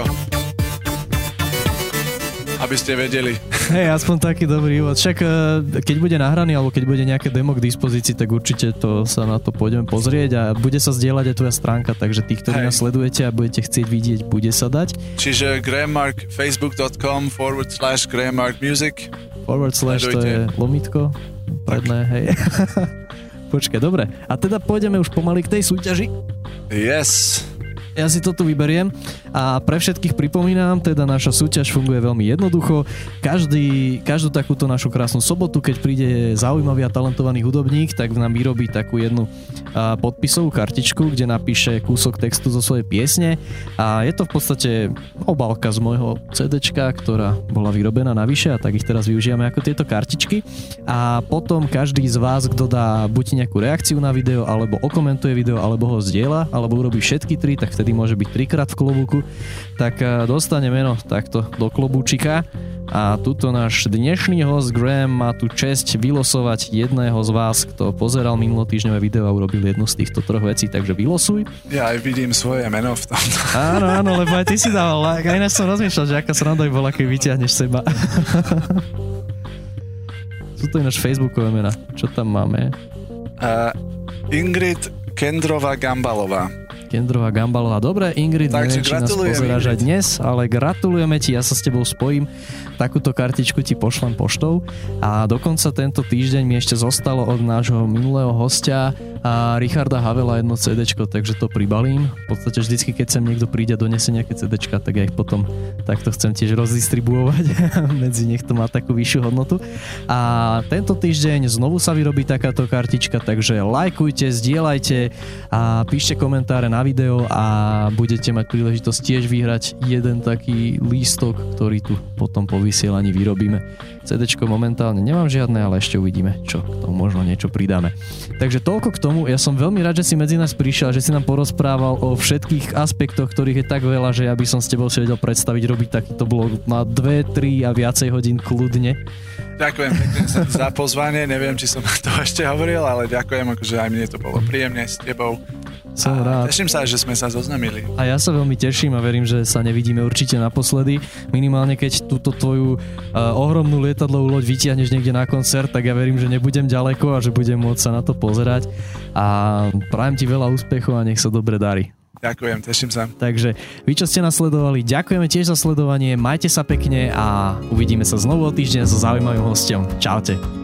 Aby ste vedeli. Hej, aspoň taký dobrý úvod. Však keď bude nahraný alebo keď bude nejaké demo k dispozícii, tak určite to sa na to pôjdeme pozrieť a bude sa zdieľať aj tvoja stránka, takže tí, ktorí Hej. nás sledujete a budete chcieť vidieť, bude sa dať. Čiže Grahammark, facebook.com forward slash Grahammark music. Forward slash to je lomitko. Predné, hej. Počkaj, dobre. A teda pôjdeme už pomaly k tej súťaži. Yes. Ja si to tu vyberiem a pre všetkých pripomínam, teda naša súťaž funguje veľmi jednoducho. Každý, každú takúto našu krásnu sobotu, keď príde zaujímavý a talentovaný hudobník, tak nám vyrobí takú jednu a, podpisovú kartičku, kde napíše kúsok textu zo svojej piesne a je to v podstate obálka z môjho CDčka, ktorá bola vyrobená navyše a tak ich teraz využívame ako tieto kartičky a potom každý z vás, kto dá buď nejakú reakciu na video, alebo okomentuje video, alebo ho zdieľa, alebo urobí všetky tri, tak vtedy môže byť trikrát v klobúku, tak dostane meno takto do klobúčika a tuto náš dnešný host Graham má tu česť vylosovať jedného z vás, kto pozeral minulotýždňové video a urobil jednu z týchto troch vecí, takže vylosuj. Ja aj vidím svoje meno v tomto. Áno, áno, lebo aj ty si dával like, aj ináč som rozmýšľal, že aká sranda by bola, keď vyťahneš seba. Sú to ináč facebookové mená, čo tam máme? Uh, Ingrid Kendrová Gambalová. Kendrová Gambalová. Dobre, Ingrid, Takže neviem, či nás pozeráš aj dnes, ale gratulujeme ti, ja sa s tebou spojím. Takúto kartičku ti pošlem poštou a dokonca tento týždeň mi ešte zostalo od nášho minulého hostia a Richarda Havela jedno CDčko, takže to pribalím. V podstate vždycky, keď sem niekto príde a donesie nejaké CDčka, tak ja ich potom takto chcem tiež rozdistribuovať medzi nech to má takú vyššiu hodnotu. A tento týždeň znovu sa vyrobí takáto kartička, takže lajkujte, zdieľajte a píšte komentáre na video a budete mať príležitosť tiež vyhrať jeden taký lístok, ktorý tu potom po vysielaní vyrobíme. CDčko momentálne nemám žiadne, ale ešte uvidíme, čo k tomu možno niečo pridáme. Takže toľko k tomu. Ja som veľmi rád, že si medzi nás prišiel, že si nám porozprával o všetkých aspektoch, ktorých je tak veľa, že ja by som s tebou si vedel predstaviť robiť takýto blog na dve, tri a viacej hodín kľudne. Ďakujem pekne za pozvanie, neviem, či som to ešte hovoril, ale ďakujem, akože aj mne to bolo príjemne s tebou. Som a rád. Teším sa, že sme sa zoznamili. A ja sa veľmi teším a verím, že sa nevidíme určite naposledy. Minimálne keď túto tvoju uh, ohromnú lietadlovú loď vytiahneš niekde na koncert, tak ja verím, že nebudem ďaleko a že budem môcť sa na to pozerať. A prajem ti veľa úspechov a nech sa dobre darí. Ďakujem, teším sa. Takže vy, čo ste nás sledovali, ďakujeme tiež za sledovanie, majte sa pekne a uvidíme sa znovu o týždeň so zaujímavým hosťom. Čaute.